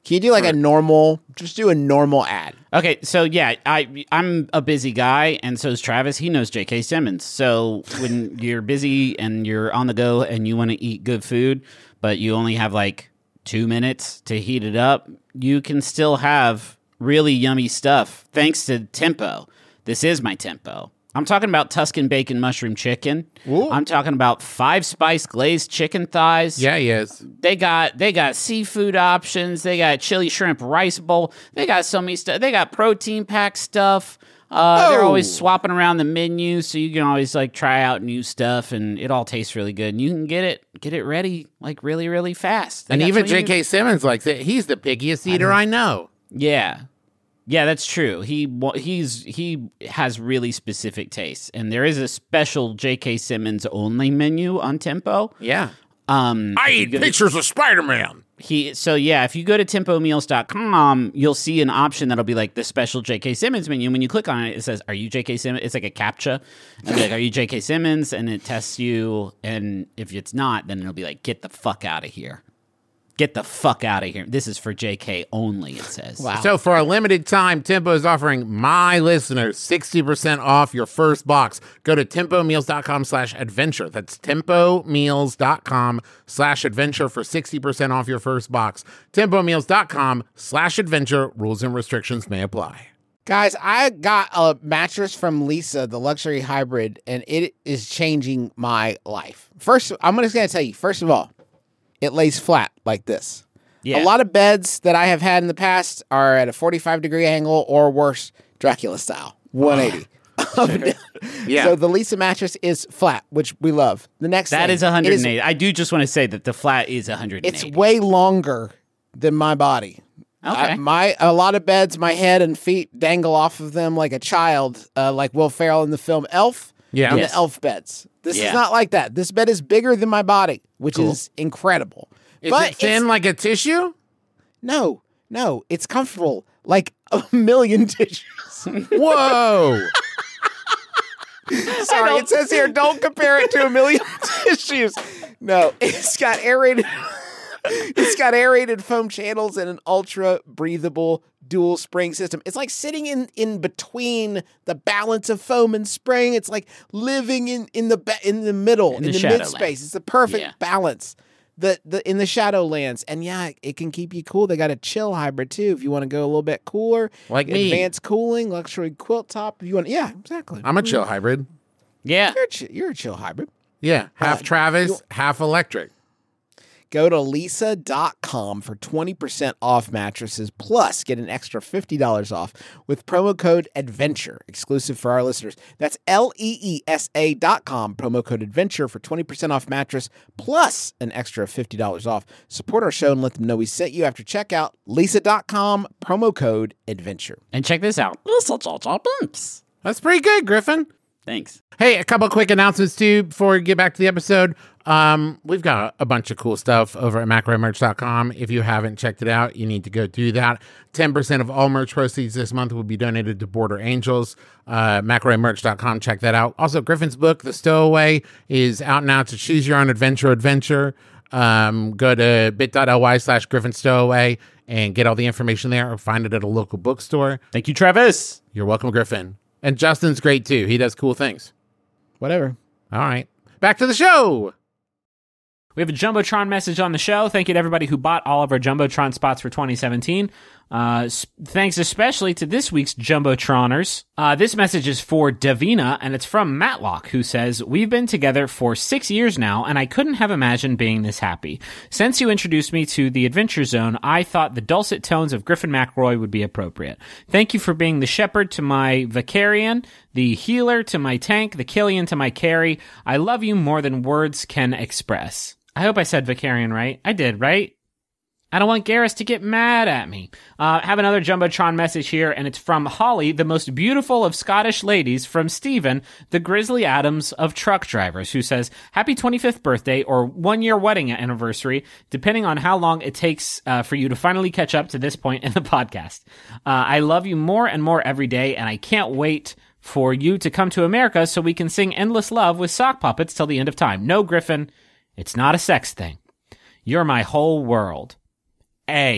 Can you do like a normal, just do a normal ad? Okay, so yeah, I, I'm a busy guy, and so is Travis. He knows J K. Simmons. So when you're busy and you're on the go and you want to eat good food, but you only have like two minutes to heat it up, you can still have really yummy stuff thanks to Tempo. This is my Tempo. I'm talking about Tuscan bacon mushroom chicken. Ooh. I'm talking about five spice glazed chicken thighs. Yeah, he is. They got they got seafood options. They got chili shrimp rice bowl. They got so many stuff. They got protein pack stuff. Uh, oh. They're always swapping around the menu, so you can always like try out new stuff, and it all tastes really good. And you can get it get it ready like really really fast. They and even J K. Simmons likes it. He's the pickiest eater I, I know. Yeah. Yeah, that's true. He he's he has really specific tastes, and there is a special J K. Simmons only menu on Tempo. Yeah, um, I eat pictures to, of Spider-Man. He so yeah, if you go to tempo meals dot com, you'll see an option that'll be like the special J K. Simmons menu. When you click on it, it says, "Are you J K. Simmons?" It's like a CAPTCHA, and like, "Are you J K. Simmons?" And it tests you, and if it's not, then it'll be like, "Get the fuck out of here." Get the fuck out of here. This is for J K only, it says. Wow. So for a limited time, Tempo is offering my listeners sixty percent off your first box. Go to tempo meals dot com slash adventure. That's tempo meals dot com slash adventure for sixty percent off your first box. tempo meals dot com slash adventure. Rules and restrictions may apply. Guys, I got a mattress from Leesa, the luxury hybrid, and it is changing my life. First, I'm just going to tell you, first of all, it lays flat like this. Yeah. A lot of beds that I have had in the past are at a forty-five degree angle or worse, Dracula style, one eighty. Yeah. So the Leesa mattress is flat, which we love. The next that thing, is one hundred eighty. Is, I do just want to say that the flat is one hundred eighty. It's way longer than my body. Okay. I, my a lot of beds, my head and feet dangle off of them like a child, uh, like Will Ferrell in the film Elf. Yeah. In Yes. the Elf beds. This Yeah. is not like that. This bed is bigger than my body, which Cool. is incredible. Is but it thin like a tissue? No, no, it's comfortable like a million tissues. Whoa. Sorry, it says here, don't compare it to a million tissues. No, it's got aerated. It's got aerated foam channels and an ultra breathable dual spring system. It's like sitting in, in between the balance of foam and spring. It's like living in, in the ba- in the middle, In in the the, mid Shadowlands. space. It's the perfect Yeah. balance. The the in the Shadowlands. And yeah, it can keep you cool. They got a chill hybrid too if you want to go a little bit cooler. Like me. Advanced cooling, luxury quilt top. If you want, yeah, exactly. I'm a chill hybrid. Yeah. You're a, chi- you're a chill hybrid. Yeah. Half Uh, Travis, you- half electric. Go to leesa dot com for twenty percent off mattresses, plus get an extra fifty dollars off with promo code ADVENTURE, exclusive for our listeners. That's L E E S A dot com, promo code ADVENTURE for twenty percent off mattress, plus an extra fifty dollars off. Support our show and let them know we sent you after checkout. leesa dot com, promo code ADVENTURE. And check this out. That's pretty good, Griffin. Thanks. Hey, a couple quick announcements too before we get back to the episode. Um, we've got a bunch of cool stuff over at macro merch dot com. If you haven't checked it out, you need to go do that. ten percent of all merch proceeds this month will be donated to Border Angels. Uh, macro merch dot com, check that out. Also, Griffin's book, The Stowaway, is out now to choose your own adventure adventure. Um, go to bit.ly slash Griffin Stowaway and get all the information there or find it at a local bookstore. Thank you, Travis. You're welcome, Griffin. And Justin's great too. He does cool things. Whatever. All right. Back to the show. We have a Jumbotron message on the show. Thank you to everybody who bought all of our Jumbotron spots for twenty seventeen. Uh, s- thanks especially to this week's Jumbotroners. Uh, this message is for Davina, and it's from Matlock, who says, "We've been together for six years now, and I couldn't have imagined being this happy. Since you introduced me to the Adventure Zone, I thought the dulcet tones of Griffin McElroy would be appropriate. Thank you for being the shepherd to my Vicarian, the healer to my tank, the Killian to my carry. I love you more than words can express." I hope I said Vicarian right. I did, right? I don't want Garrus to get mad at me. Uh, have another Jumbotron message here, and it's from Holly, the most beautiful of Scottish ladies, from Stephen, the Grizzly Adams of truck drivers, who says, "Happy twenty-fifth birthday or one-year wedding anniversary, depending on how long it takes uh, for you to finally catch up to this point in the podcast. Uh, I love you more and more every day, and I can't wait for you to come to America so we can sing Endless Love with sock puppets till the end of time. No, Griffin, it's not a sex thing. You're my whole world. A.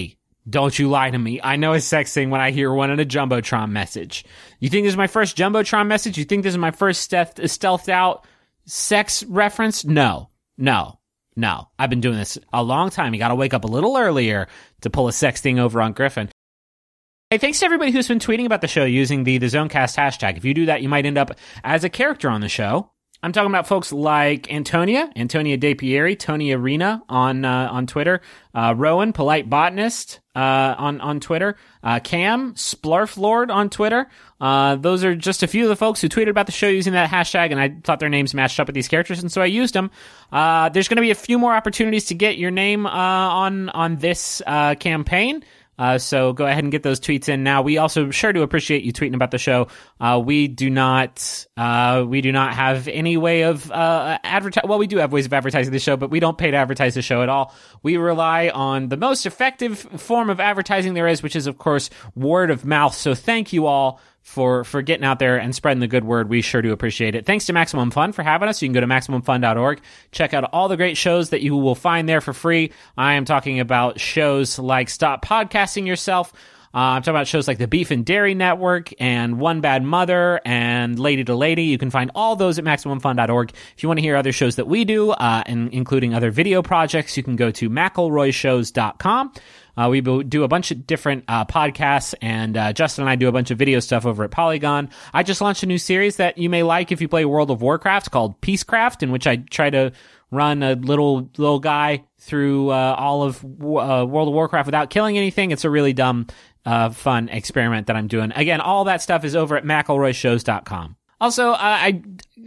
Don't you lie to me. I know a sex thing when I hear one in a Jumbotron message. You think this is my first Jumbotron message? You think this is my first stealth, stealthed out sex reference? No. No. No. I've been doing this a long time. You got to wake up a little earlier to pull a sex thing over on Griffin. Hey, thanks to everybody who's been tweeting about the show using the, the Zonecast hashtag. If you do that, you might end up as a character on the show. I'm talking about folks like Antonia, Antonia De Pieri, Tony Arena on uh, on Twitter, uh, Rowan, Polite Botanist uh, on on Twitter, uh, Cam, Splarf Lord on Twitter. Uh, those are just a few of the folks who tweeted about the show using that hashtag, and I thought their names matched up with these characters, and so I used them. Uh, there's going to be a few more opportunities to get your name uh, on on this uh, campaign. Uh, so go ahead and get those tweets in now. We also sure do appreciate you tweeting about the show. Uh, we do not, uh, we do not have any way of, uh, advertise. Well, we do have ways of advertising the show, but we don't pay to advertise the show at all. We rely on the most effective form of advertising there is, which is, of course, word of mouth. So thank you all for, for getting out there and spreading the good word. We sure do appreciate it. Thanks to Maximum Fun for having us. You can go to maximum fun dot org. Check out all the great shows that you will find there for free. I am talking about shows like Stop Podcasting Yourself. Uh, I'm talking about shows like the Beef and Dairy Network and One Bad Mother and Lady to Lady. You can find all those at maximum fun dot org. If you want to hear other shows that we do, uh, and including other video projects, you can go to mcelroy shows dot com. Uh, we do a bunch of different uh, podcasts, and uh, Justin and I do a bunch of video stuff over at Polygon. I just launched a new series that you may like if you play World of Warcraft called Peacecraft, in which I try to run a little little guy through uh, all of uh, World of Warcraft without killing anything. It's a really dumb, uh, fun experiment that I'm doing. Again, all that stuff is over at mcelroy shows dot com. Also, uh, I,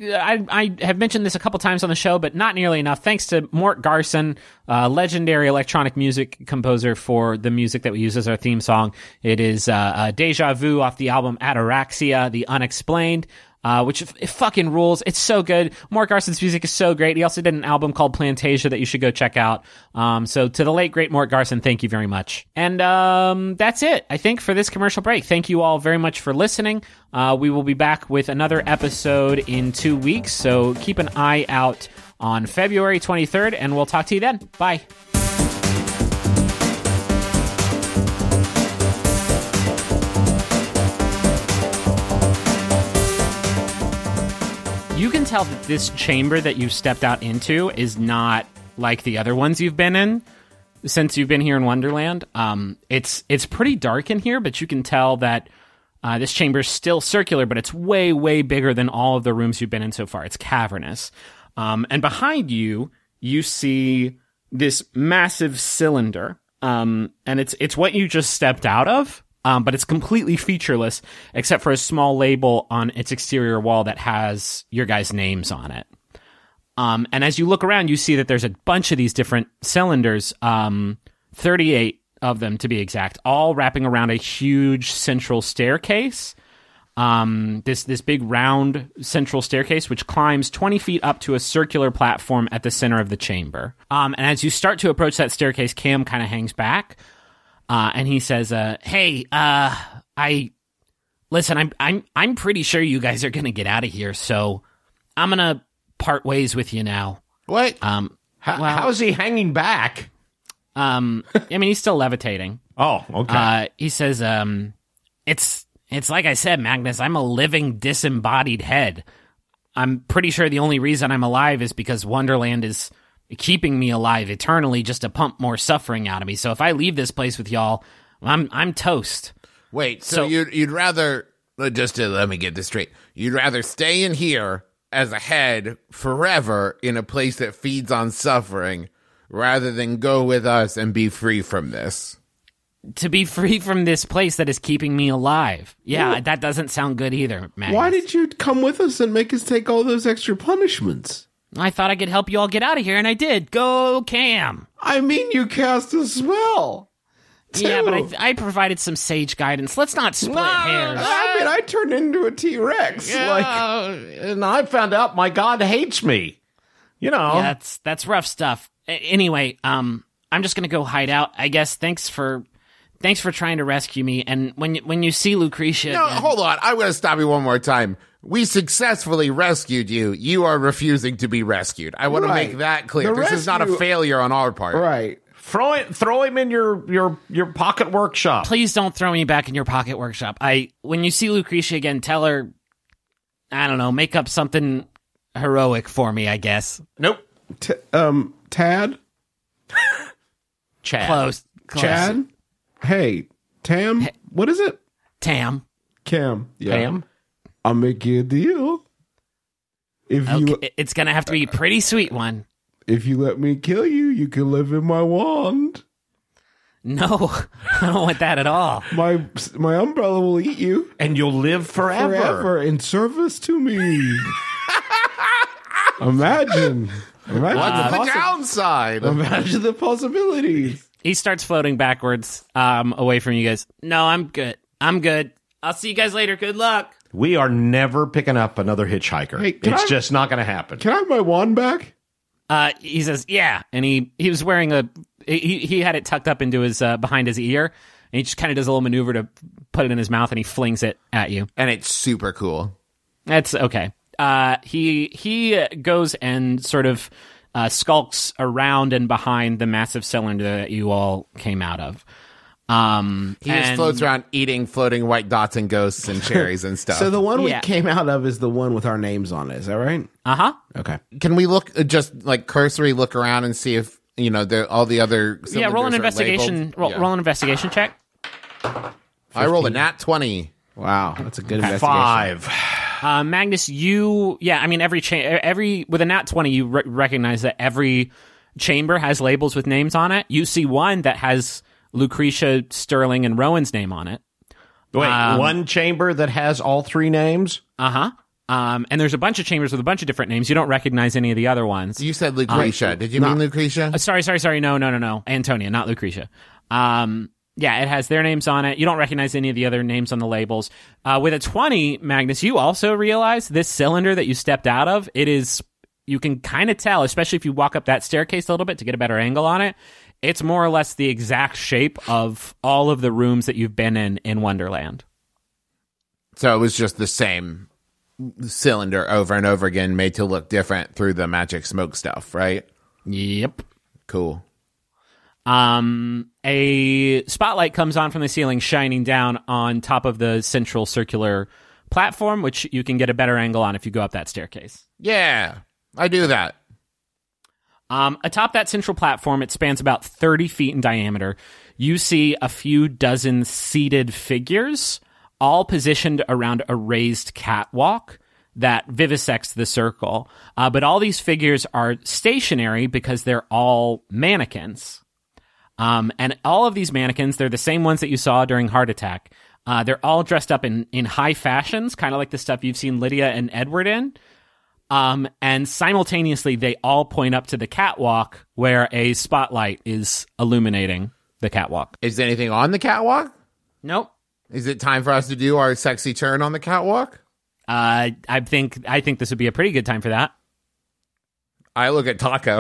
I I have mentioned this a couple times on the show, but not nearly enough. Thanks to Mort Garson, uh, legendary electronic music composer for the music that we use as our theme song. It is uh, uh, Deja Vu off the album Ataraxia, The Unexplained. Uh, which it fucking rules. It's so good. Mort Garson's music is so great. He also did an album called Plantasia that you should go check out. Um, so to the late, great Mort Garson, thank you very much. And um, that's it, I think, for this commercial break. Thank you all very much for listening. Uh, we will be back with another episode in two weeks, so keep an eye out on February twenty-third, and we'll talk to you then. Bye. You can tell that this chamber that you stepped out into is not like the other ones you've been in since you've been here in Wonderland. Um, it's it's pretty dark in here, but you can tell that uh, this chamber is still circular, but it's way, way bigger than all of the rooms you've been in so far. It's cavernous. Um, and behind you, you see this massive cylinder, um, and it's it's what you just stepped out of. Um, but it's completely featureless, except for a small label on its exterior wall that has your guys' names on it. Um, and as you look around, you see that there's a bunch of these different cylinders, um, thirty-eight of them to be exact, all wrapping around a huge central staircase. Um, this this big round central staircase, which climbs twenty feet up to a circular platform at the center of the chamber. Um, and as you start to approach that staircase, Cam kind of hangs back. Uh, and he says, uh, hey, uh, I, listen, I'm, I'm, I'm pretty sure you guys are going to get out of here. So I'm going to part ways with you now. What? Um, How, well, how is he hanging back? Um, I mean, he's still levitating. Oh, okay. Uh, he says, um, it's, it's like I said, Magnus, I'm a living disembodied head. I'm pretty sure the only reason I'm alive is because Wonderland is keeping me alive eternally just to pump more suffering out of me. So if I leave this place with y'all, I'm I'm toast. Wait, so, So- you'd you'd rather uh, just to let me get this straight. You'd rather stay in here as a head forever in a place that feeds on suffering, rather than go with us and be free from this. To be free from this place that is keeping me alive. Yeah, that doesn't sound good either, Magnus. Why did you come with us and make us take all those extra punishments? I thought I could help you all get out of here, and I did. Go, Cam. I mean, you cast a spell. Yeah, but Two. I, I provided some sage guidance. Let's not split hairs. I mean, I turned into a T-Rex. Like, Uh, and I found out my God hates me. You know. Yeah, that's that's rough stuff. A- anyway, um, I'm just gonna go hide out. I guess. Thanks for, thanks for trying to rescue me. And when you, when you see Lucretia, No, again- hold on. I'm going to stop you one more time. We successfully rescued you. You are refusing to be rescued. I want Right. to make that clear. The This is not a rescue- failure on our part. right. Throw it, throw him in your your your pocket workshop. Please don't throw me back in your pocket workshop. I when you see Lucretia again, tell her, I don't know, make up something heroic for me, I guess. Nope. T- um, Tad? Chad. Close. Close. Chad? Hey, Tam? What is it? Tam. Cam. Yeah. Pam. I'll make you a deal. If you Okay, it's going to have to be a pretty sweet one. if you let me kill you, you can live in my wand. No, I don't want that at all. My my umbrella will eat you And you'll live forever. forever in service to me. Imagine. Imagine What's the the possi- downside? Imagine the possibilities. He starts floating backwards um, away from you guys. No, I'm good. I'm good. I'll see you guys later. Good luck. We are never picking up another hitchhiker. Hey, can it's I- just not going to happen. Can I have my wand back? Uh, he says, yeah. And he, he was wearing a, he, he had it tucked up into his, uh, behind his ear. And he just kind of does a little maneuver to put it in his mouth and he flings it at you. And it's super cool. That's okay. Uh, he, he goes and sort of, uh, skulks around and behind the massive cylinder that you all came out of. Um, He just and- floats around eating floating white dots and ghosts and cherries and stuff. So the one Yeah. we came out of is the one with our names on it. Is that right? Uh-huh. Okay. Can we look uh, just like cursory look around and see if you know the, all the other Yeah, roll an cylinders are investigation, labeled? roll, Yeah. roll an investigation check. I rolled a nat twenty. Wow, that's a good investigation. Five. Uh, Magnus, you, yeah, I mean, every, cha- every, with a nat twenty, you re- recognize that every chamber has labels with names on it. You see one that has Lucretia, Sterling, and Rowan's name on it. Wait, Um, one chamber that has all three names? Uh-huh. Um, and there's a bunch of chambers with a bunch of different names. You don't recognize any of the other ones. You said Lucretia. Did you mean Lucretia? Uh, sorry, sorry, sorry. No, no, no, no. Antonia, not Lucretia. Um, yeah, it has their names on it. You don't recognize any of the other names on the labels. Uh, with a twenty, Magnus, you also realize this cylinder that you stepped out of, it is, you can kind of tell, especially if you walk up that staircase a little bit to get a better angle on it, it's more or less the exact shape of all of the rooms that you've been in in Wonderland. So it was just the same cylinder over and over again, made to look different through the magic smoke stuff, right? Yep. Cool. Um, a spotlight comes on from the ceiling, shining down on top of the central circular platform, which you can get a better angle on if you go up that staircase. Yeah, I do that. Um, atop that central platform, it spans about thirty feet in diameter. You see a few dozen seated figures, all positioned around a raised catwalk that vivisects the circle. Uh, but all these figures are stationary because they're all mannequins. Um, and all of these mannequins, they're the same ones that you saw during Heart Attack. Uh, they're all dressed up in, in high fashions, kind of like the stuff you've seen Lydia and Edward in. Um, and simultaneously, they all point up to the catwalk where a spotlight is illuminating the catwalk. Is anything on the catwalk? Nope. Is it time for us to do our sexy turn on the catwalk? Uh, I think I think this would be a pretty good time for that. I look at Taco.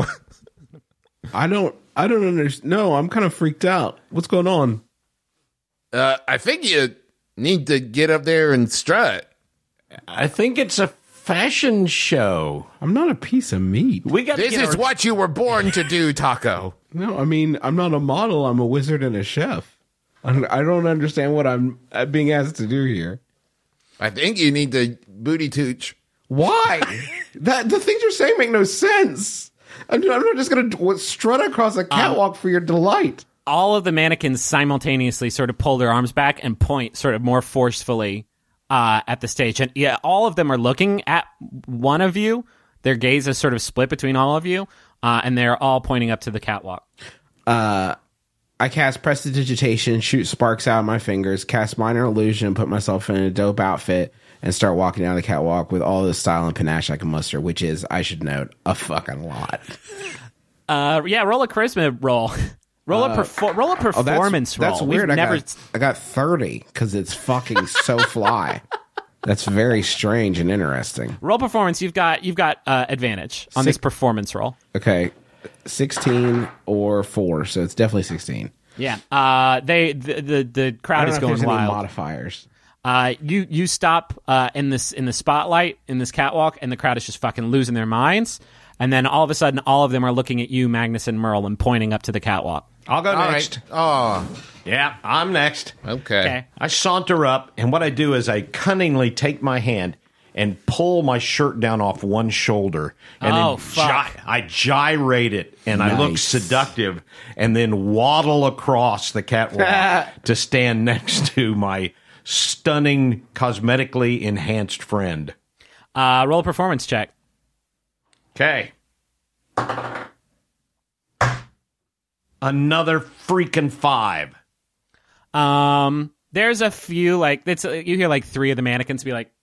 I don't. I don't understand. No, I'm kind of freaked out. What's going on? Uh, I think you need to get up there and strut. I think it's a fashion show. I'm not a piece of meat. We got This is what you were born to do, Taco. No, I mean, I'm not a model. I'm a wizard and a chef. I I don't understand what I'm uh, being asked to do here. I think you need to booty tooch. Why? that the things you're saying make no sense. I'm, I'm not just going to strut across a catwalk for your delight. All of the mannequins simultaneously sort of pull their arms back and point sort of more forcefully uh, at the stage. And yeah, all of them are looking at one of you. Their gaze is sort of split between all of you, uh, and they're all pointing up to the catwalk. Uh, I cast Prestidigitation, shoot sparks out of my fingers, cast Minor Illusion, put myself in a dope outfit, and start walking down the catwalk with all the style and panache I can muster, which is, I should note, a fucking lot. Uh, yeah, roll a charisma roll. roll a perfor- roll a Oh, that's, performance that's roll. weird. We've I, never. got, I got thirty because it's fucking so fly. That's very strange and interesting. Roll performance. You've got you've got uh, advantage on Six- this performance roll. Okay, sixteen or four, so it's definitely sixteen. Yeah. Uh, they the the, the I crowd don't is know if going there's any wild. modifiers. Uh, you you stop uh, in this in the spotlight in this catwalk, and the crowd is just fucking losing their minds. And then all of a sudden, all of them are looking at you, Magnus and Merle, and pointing up to the catwalk. I'll go All next. right. Oh, Yeah, I'm next. okay. Okay. I saunter up, and what I do is I cunningly take my hand and pull my shirt down off one shoulder, and Oh, then fuck. gy- I gyrate it, and I look Nice. seductive, and then waddle across the catwalk to stand next to my stunning, cosmetically enhanced friend. Uh, roll a performance check. Okay. Another freaking five. Um, there's a few like it's you hear like three of the mannequins be like,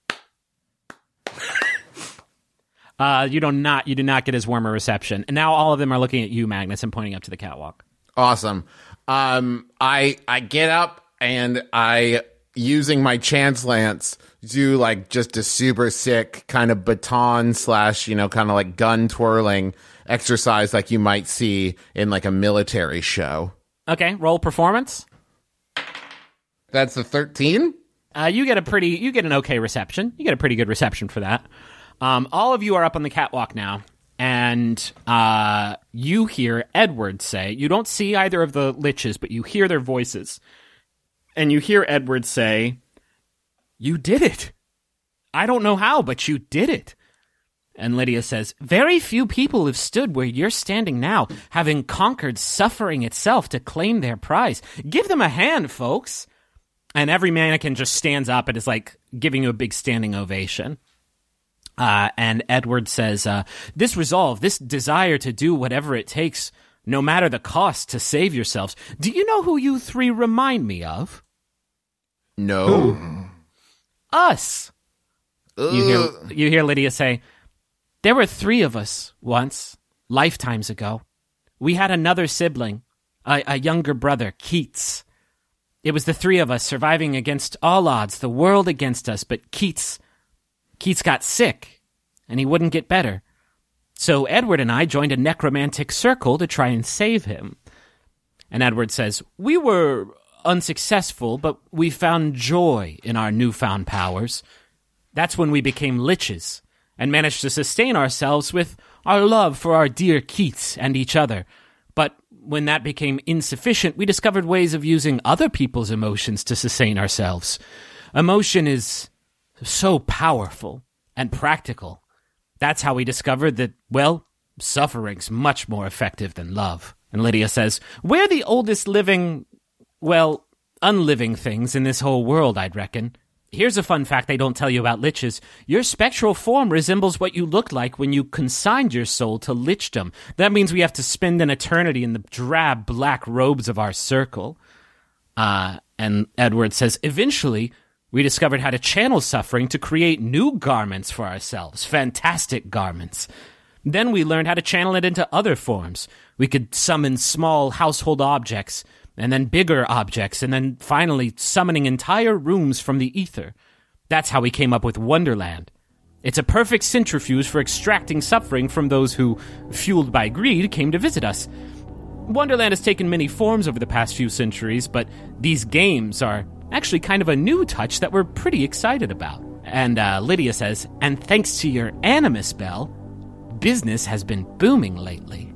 uh, you do not you do not get as warm a reception, and now all of them are looking at you, Magnus, and pointing up to the catwalk. Awesome. Um, I I get up and I, using my chance lance, do like just a super sick kind of baton slash, you know, kind of like gun twirling exercise like you might see in like a military show. Okay, roll performance. That's a thirteen? Uh, you get a pretty you get an okay reception. You get a pretty good reception for that. Um, all of you are up on the catwalk now, and uh, you hear Edward say, you don't see either of the liches, but you hear their voices. And you hear Edward say, "You did it. I don't know how, but you did it." And Lydia says, "Very few people have stood where you're standing now, having conquered suffering itself to claim their prize. Give them a hand, folks." And every mannequin just stands up and is like giving you a big standing ovation. Uh, and Edward says, uh, "This resolve, this desire to do whatever it takes, no matter the cost, to save yourselves. Do you know who you three remind me of? No. Us." You hear, you hear Lydia say, "There were three of us once, lifetimes ago. We had another sibling, a, a younger brother, Keats. It was the three of us surviving against all odds, the world against us, but Keats, Keats got sick, and he wouldn't get better. So Edward and I joined a necromantic circle to try and save him." And Edward says, "We were unsuccessful, but we found joy in our newfound powers. That's when we became liches and managed to sustain ourselves with our love for our dear Keats and each other. But when that became insufficient, we discovered ways of using other people's emotions to sustain ourselves. Emotion is so powerful and practical. That's how we discovered that, well, suffering's much more effective than love." And Lydia says, "We're the oldest living, well, unliving things in this whole world, I'd reckon. Here's a fun fact they don't tell you about liches. Your spectral form resembles what you looked like when you consigned your soul to lichdom. That means we have to spend an eternity in the drab black robes of our circle." Uh, and Edward says, "Eventually, we discovered how to channel suffering to create new garments for ourselves, fantastic garments. Then we learned how to channel it into other forms. We could summon small household objects, and then bigger objects, and then finally summoning entire rooms from the ether. That's how we came up with Wonderland. It's a perfect centrifuge for extracting suffering from those who, fueled by greed, came to visit us. Wonderland has taken many forms over the past few centuries, but these games are actually kind of a new touch that we're pretty excited about." And uh, Lydia says, "And thanks to your animus bell, business has been booming lately."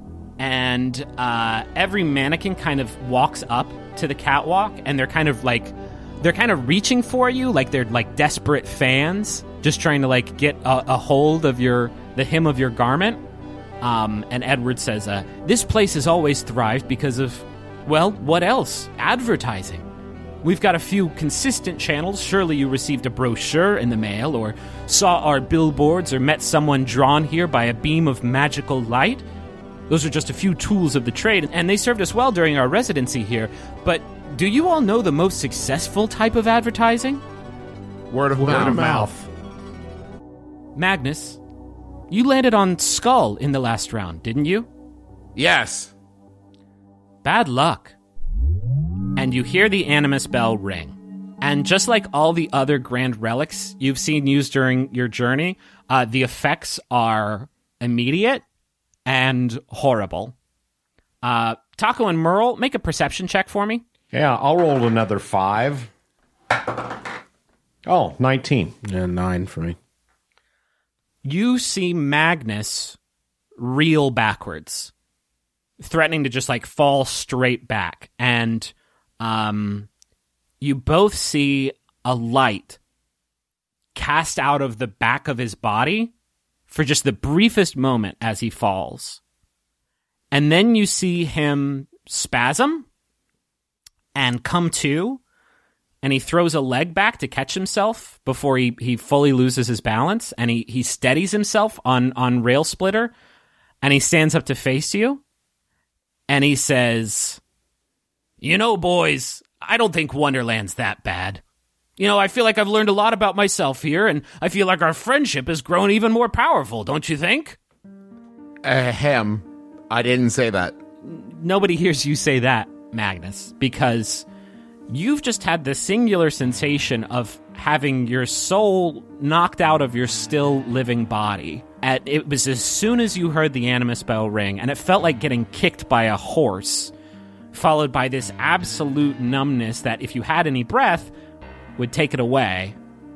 And uh, every mannequin kind of walks up to the catwalk, and they're kind of like, they're kind of reaching for you, like they're like desperate fans, just trying to like get a, a hold of your, the hem of your garment. Um, and Edward says, uh, "This place has always thrived because of, well, what else? Advertising. We've got a few consistent channels. Surely you received a brochure in the mail, or saw our billboards, or met someone drawn here by a beam of magical light. Those are just a few tools of the trade, and they served us well during our residency here. But do you all know the most successful type of advertising? Word of Word mouth. of mouth. Magnus, you landed on Skull in the last round, didn't you? Yes. Bad luck." And you hear the animus bell ring. And just like all the other grand relics you've seen used during your journey, uh, the effects are immediate and horrible. Uh, Taco and Merle, make a perception check for me. Yeah, I'll roll another five. Oh, nineteen. Yeah, nine for me. You see Magnus reel backwards, threatening to just like fall straight back. And um, you both see a light cast out of the back of his body for just the briefest moment as he falls. And then you see him spasm and come to, and he throws a leg back to catch himself before he, he fully loses his balance, and he, he steadies himself on, on Rail Splitter, and he stands up to face you, and he says, "You know, boys, I don't think Wonderland's that bad. You know, I feel like I've learned a lot about myself here, and I feel like our friendship has grown even more powerful, don't you think?" Ahem. I didn't say that. Nobody hears you say that, Magnus, because you've just had the singular sensation of having your soul knocked out of your still living body. At, it was as soon as you heard the Animus bell ring, and it felt like getting kicked by a horse, followed by this absolute numbness that, if you had any breath, would take it away.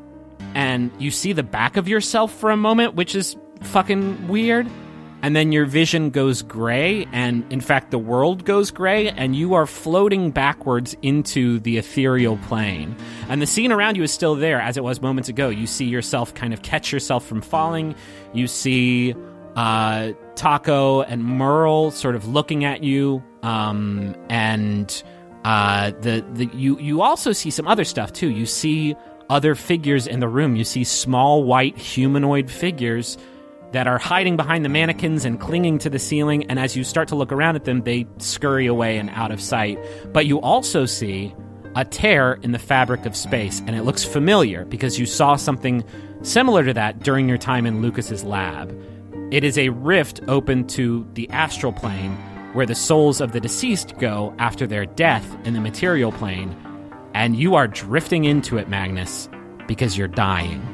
And you see the back of yourself for a moment, which is fucking weird. And then your vision goes gray, and in fact the world goes gray, and you are floating backwards into the ethereal plane. And the scene around you is still there as it was moments ago. You see yourself kind of catch yourself from falling. You see uh, Taco and Merle sort of looking at you, um, and uh, the the you you also see some other stuff too. You see other figures in the room. You see small white humanoid figures that are hiding behind the mannequins and clinging to the ceiling, and as you start to look around at them, they scurry away and out of sight. But you also see a tear in the fabric of space, and it looks familiar because you saw something similar to that during your time in Lucas's lab. It is a rift open to the astral plane, where the souls of the deceased go after their death in the material plane, and you are drifting into it, Magnus, because you're dying.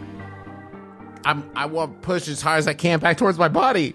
I'm, I want to push as hard as I can back towards my body.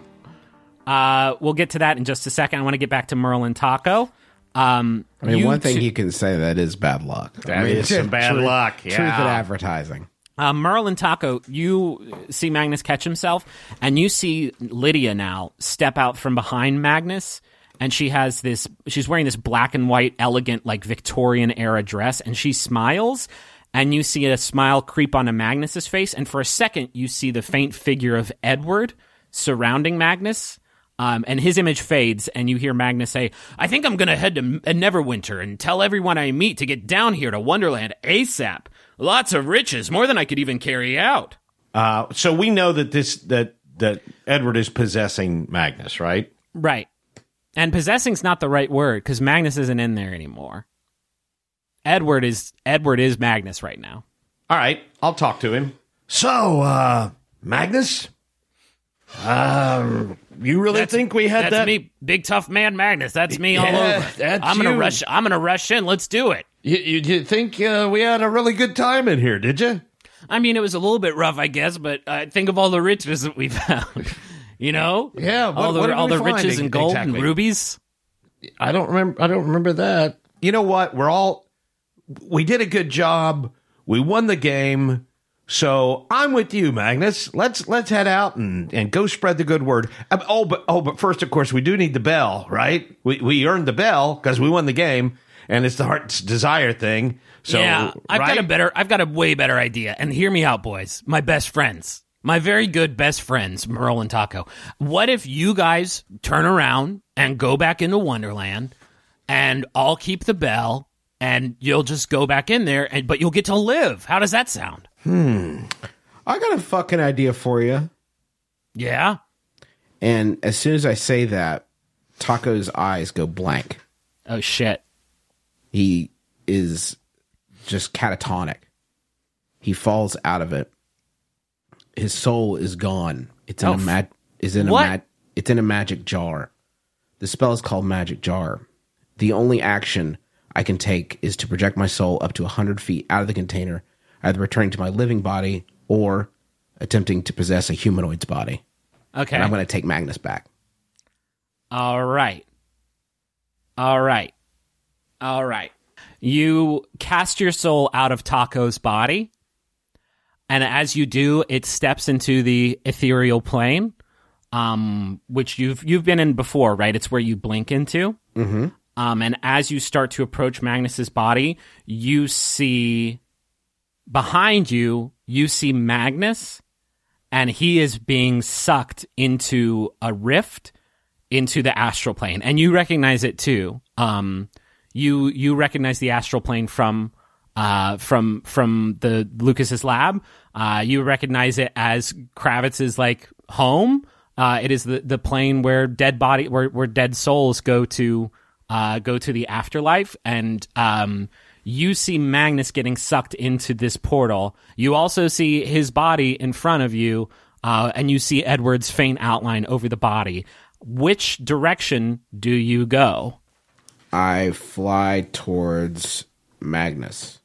Uh, we'll get to that in just a second. I want to get back to Merle and Taco. Um, I mean, you one thing two- you can say, that is bad luck. That I mean, is some bad truth- luck, yeah. Truth in advertising. Uh, Merle and Taco, you see Magnus catch himself, and you see Lydia now step out from behind Magnus, and she has this, she's wearing this black and white, elegant, like Victorian-era dress, and she smiles, and you see a smile creep onto Magnus's face, and for a second, you see the faint figure of Edward surrounding Magnus, um, and his image fades, and you hear Magnus say, "I think I'm going to head to Neverwinter and tell everyone I meet to get down here to Wonderland ASAP. Lots of riches, more than I could even carry out." Uh, so we know that this that that Edward is possessing Magnus, right? Right. And possessing's not the right word, because Magnus isn't in there anymore. Edward is Edward is Magnus right now. All right, I'll talk to him. So, uh, Magnus, um, you really That's- think we had That's that? me, big tough man Magnus. That's me all Yeah, over. that's I'm gonna you. rush. I'm gonna rush in. Let's do it. You, you, you think uh, we had a really good time in here? Did you? I mean, it was a little bit rough, I guess, but uh, think of all the riches that we found. You know, Yeah, what- all the what did all we the find riches ex- and gold exactly? and rubies. I don't remember. I don't remember that. You know what? We're all. We did a good job. We won the game. So I'm with you, Magnus. Let's let's head out and, and go spread the good word. Um, oh, but oh, but first, of course, we do need the bell, right? We we earned the bell because we won the game, and it's the heart's desire thing. So yeah, I've right? got a better. I've got a way better idea. And hear me out, boys. My best friends, my very good best friends, Merle and Taco. What if you guys turn around and go back into Wonderland, and I'll keep the bell, and you'll just go back in there, and but you'll get to live. How does that sound? Hmm. I got a fucking idea for you. Yeah. And as soon as I say that, Taco's eyes go blank. Oh shit. He is just catatonic. He falls out of it. His soul is gone. It's in Oh, a mag- is in what? a mag- it's in a magic jar. The spell is called Magic Jar. The only action I can take is to project my soul up to one hundred feet out of the container, either returning to my living body or attempting to possess a humanoid's body. Okay. And I'm going to take Magnus back. All right. All right. All right. You cast your soul out of Taco's body, and as you do, it steps into the ethereal plane. um, which you've you've been in before, right? It's where you blink into. Mm-hmm. Um, and as you start to approach Magnus's body, you see behind you, you see Magnus, and he is being sucked into a rift into the astral plane, and you recognize it too. Um, you you recognize the astral plane from uh from from the Lucas's lab. Uh, you recognize it as Kravitz's like home. Uh, it is the the plane where dead body where where dead souls go to uh go to the afterlife, and um. You see Magnus getting sucked into this portal. You also see his body in front of you, uh, and you see Edward's faint outline over the body. Which direction do you go? I fly towards Magnus.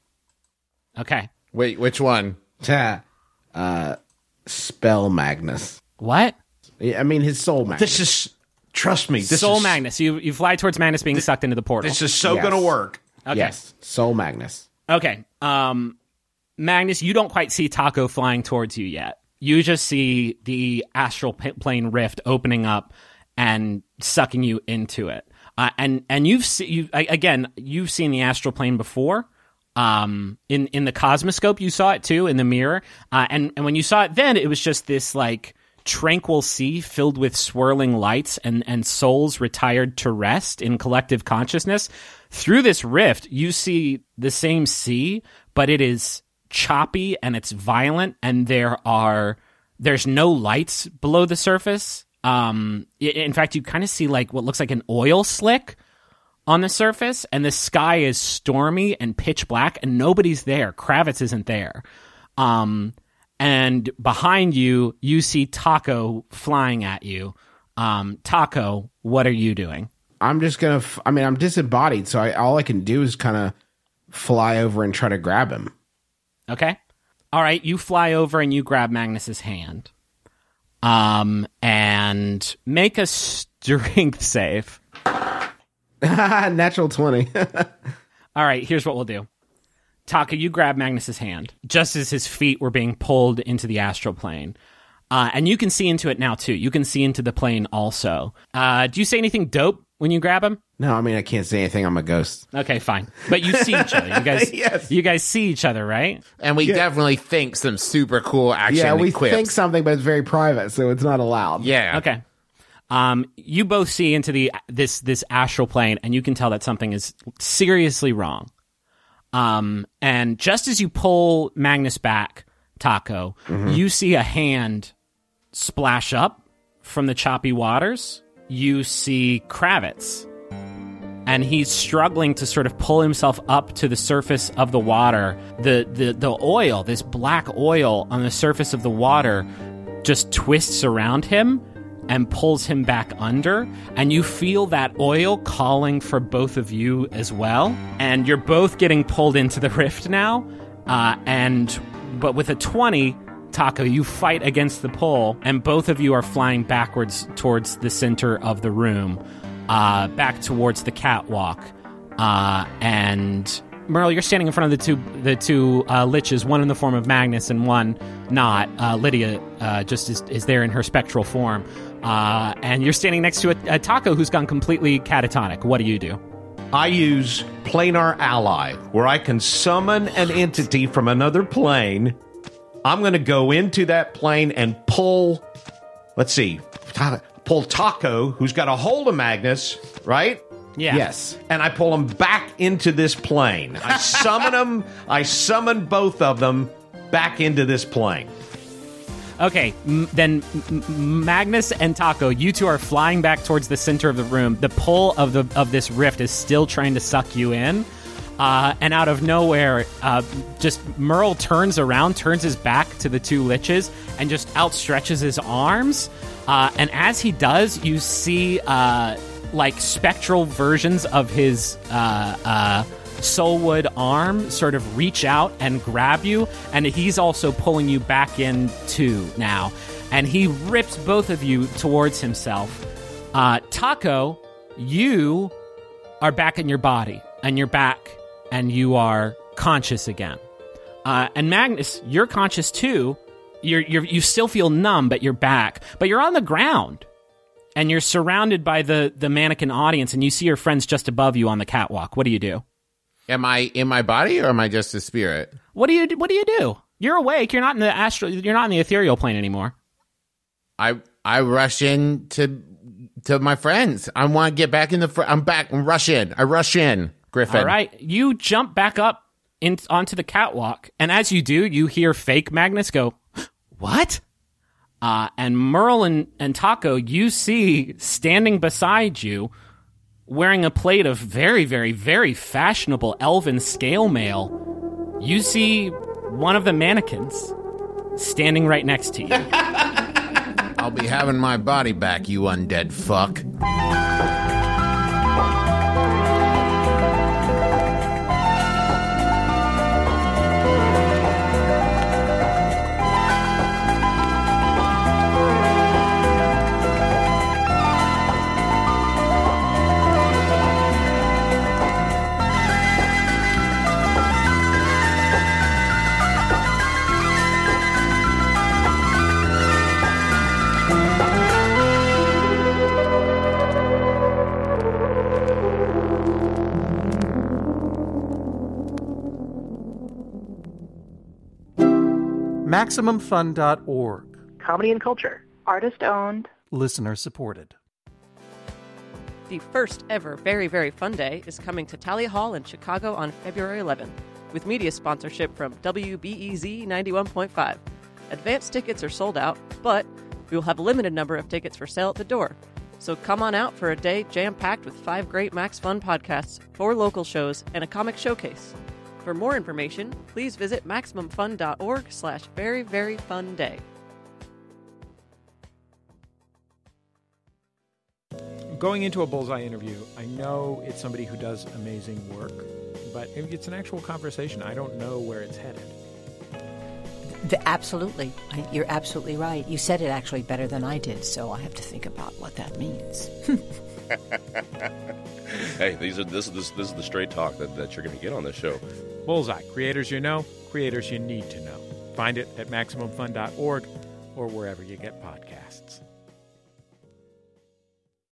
Okay. Wait, which one? Ta, uh, spell Magnus. What? Yeah, I mean his soul Magnus. This is, trust me, this Soul is, Magnus. You you fly towards Magnus being sucked into the portal. This is so Yes. going to work. Okay. Yes, soul Magnus. Okay. Um, Magnus, you don't quite see Taco flying towards you yet. You just see the astral p- plane rift opening up and sucking you into it. Uh, and and you've se- you I, again you've seen the astral plane before. Um, in in the Cosmoscope, you saw it too in the mirror. Uh, and and when you saw it then, it was just this like tranquil sea filled with swirling lights and, and souls retired to rest in collective consciousness. Through this rift, you see the same sea, but it is choppy and it's violent, and there are there's no lights below the surface. Um, in fact, you kind of see like what looks like an oil slick on the surface, and the sky is stormy and pitch black, and nobody's there. Kravitz isn't there. Um, and behind you, you see Taco flying at you. Um, Taco, what are you doing? I'm just gonna. F- I mean, I'm disembodied, so I, all I can do is kind of fly over and try to grab him. Okay. All right. You fly over and you grab Magnus's hand. Um, and make a strength save. Natural twenty. All right. Here's what we'll do. Taka, you grab Magnus's hand just as his feet were being pulled into the astral plane. Uh, and you can see into it now, too. You can see into the plane also. Uh, do you say anything dope when you grab him? No, I mean, I can't say anything. I'm a ghost. Okay, fine. But you see each other. You guys, Yes. you guys see each other, right? And we definitely think some super cool action Yeah, we quips. think something, but it's very private, so it's not allowed. Yeah. Okay. Um, you both see into the this this astral plane, and you can tell that something is seriously wrong. Um, and just as you pull Magnus back, Taco, Mm-hmm. you see a hand splash up from the choppy waters. You see Kravitz, and he's struggling to sort of pull himself up to the surface of the water. The, the, the oil, this black oil on the surface of the water, just twists around him and pulls him back under, and you feel that oil calling for both of you as well, and you're both getting pulled into the rift now, uh, and but with a twenty, Taco, you fight against the pull, and both of you are flying backwards towards the center of the room, uh, back towards the catwalk, uh, and Merle, you're standing in front of the two the two uh, liches, one in the form of Magnus and one not. Uh, Lydia uh, just is, is there in her spectral form. Uh, and you're standing next to a, a Taco who's gone completely catatonic. What do you do? I use Planar Ally, where I can summon an entity from another plane. I'm going to go into that plane and pull, let's see, pull Taco, who's got a hold of Magnus, right? Yeah. Yes. And I pull them back into this plane. I summon them, I summon both of them back into this plane. Okay, m- then m- m- Magnus and Taco, you two are flying back towards the center of the room. The pull of the of this rift is still trying to suck you in. Uh, and out of nowhere, uh, just Merle turns around, turns his back to the two liches, and just outstretches his arms. Uh, and as he does, you see uh, like spectral versions of his uh, uh, Soulwood arm sort of reach out and grab you, and he's also pulling you back in too now. And he rips both of you towards himself. Uh, Taco, you are back in your body, and you're back, and you are conscious again. Uh, and Magnus, you're conscious too, you're, you're you still feel numb, but you're back. But you're on the ground, and you're surrounded by the the mannequin audience, and you see your friends just above you on the catwalk. What do you do? Am I in my body, or am I just a spirit? What do you What do you do? You're awake. You're not in the astral. You're not in the ethereal plane anymore. I I rush in to to my friends. I want to get back in the. Fr- I'm back. I rush in. I rush in. Griffin. All right, you jump back up in, onto the catwalk, and as you do, you hear fake Magnus go, "What?" Uh, and Merle and, and Taco, you see standing beside you, wearing a plate of very, very, very fashionable elven scale mail. You see one of the mannequins standing right next to you. I'll be having my body back, you undead fuck. Maximum Fun dot org. Comedy and culture. Artist owned. Listener supported. The first ever Very, Very Fun Day is coming to Talia Hall in Chicago on February eleventh, with media sponsorship from W B E Z ninety-one point five. Advance tickets are sold out, but we will have a limited number of tickets for sale at the door. So come on out for a day jam-packed with five great Max Fun podcasts, four local shows, and a comic showcase. For more information, please visit Maximum Fun dot org slash very, very fun day. Going into a Bullseye interview, I know it's somebody who does amazing work, but if it's an actual conversation, I don't know where it's headed. The, absolutely. I, you're absolutely right. You said it actually better than I did, so I have to think about what that means. Hey, these are this is this, this is the straight talk that, that you're going to get on this show. Bullseye, creators you know, creators you need to know. Find it at Maximum Fun dot org or wherever you get podcasts.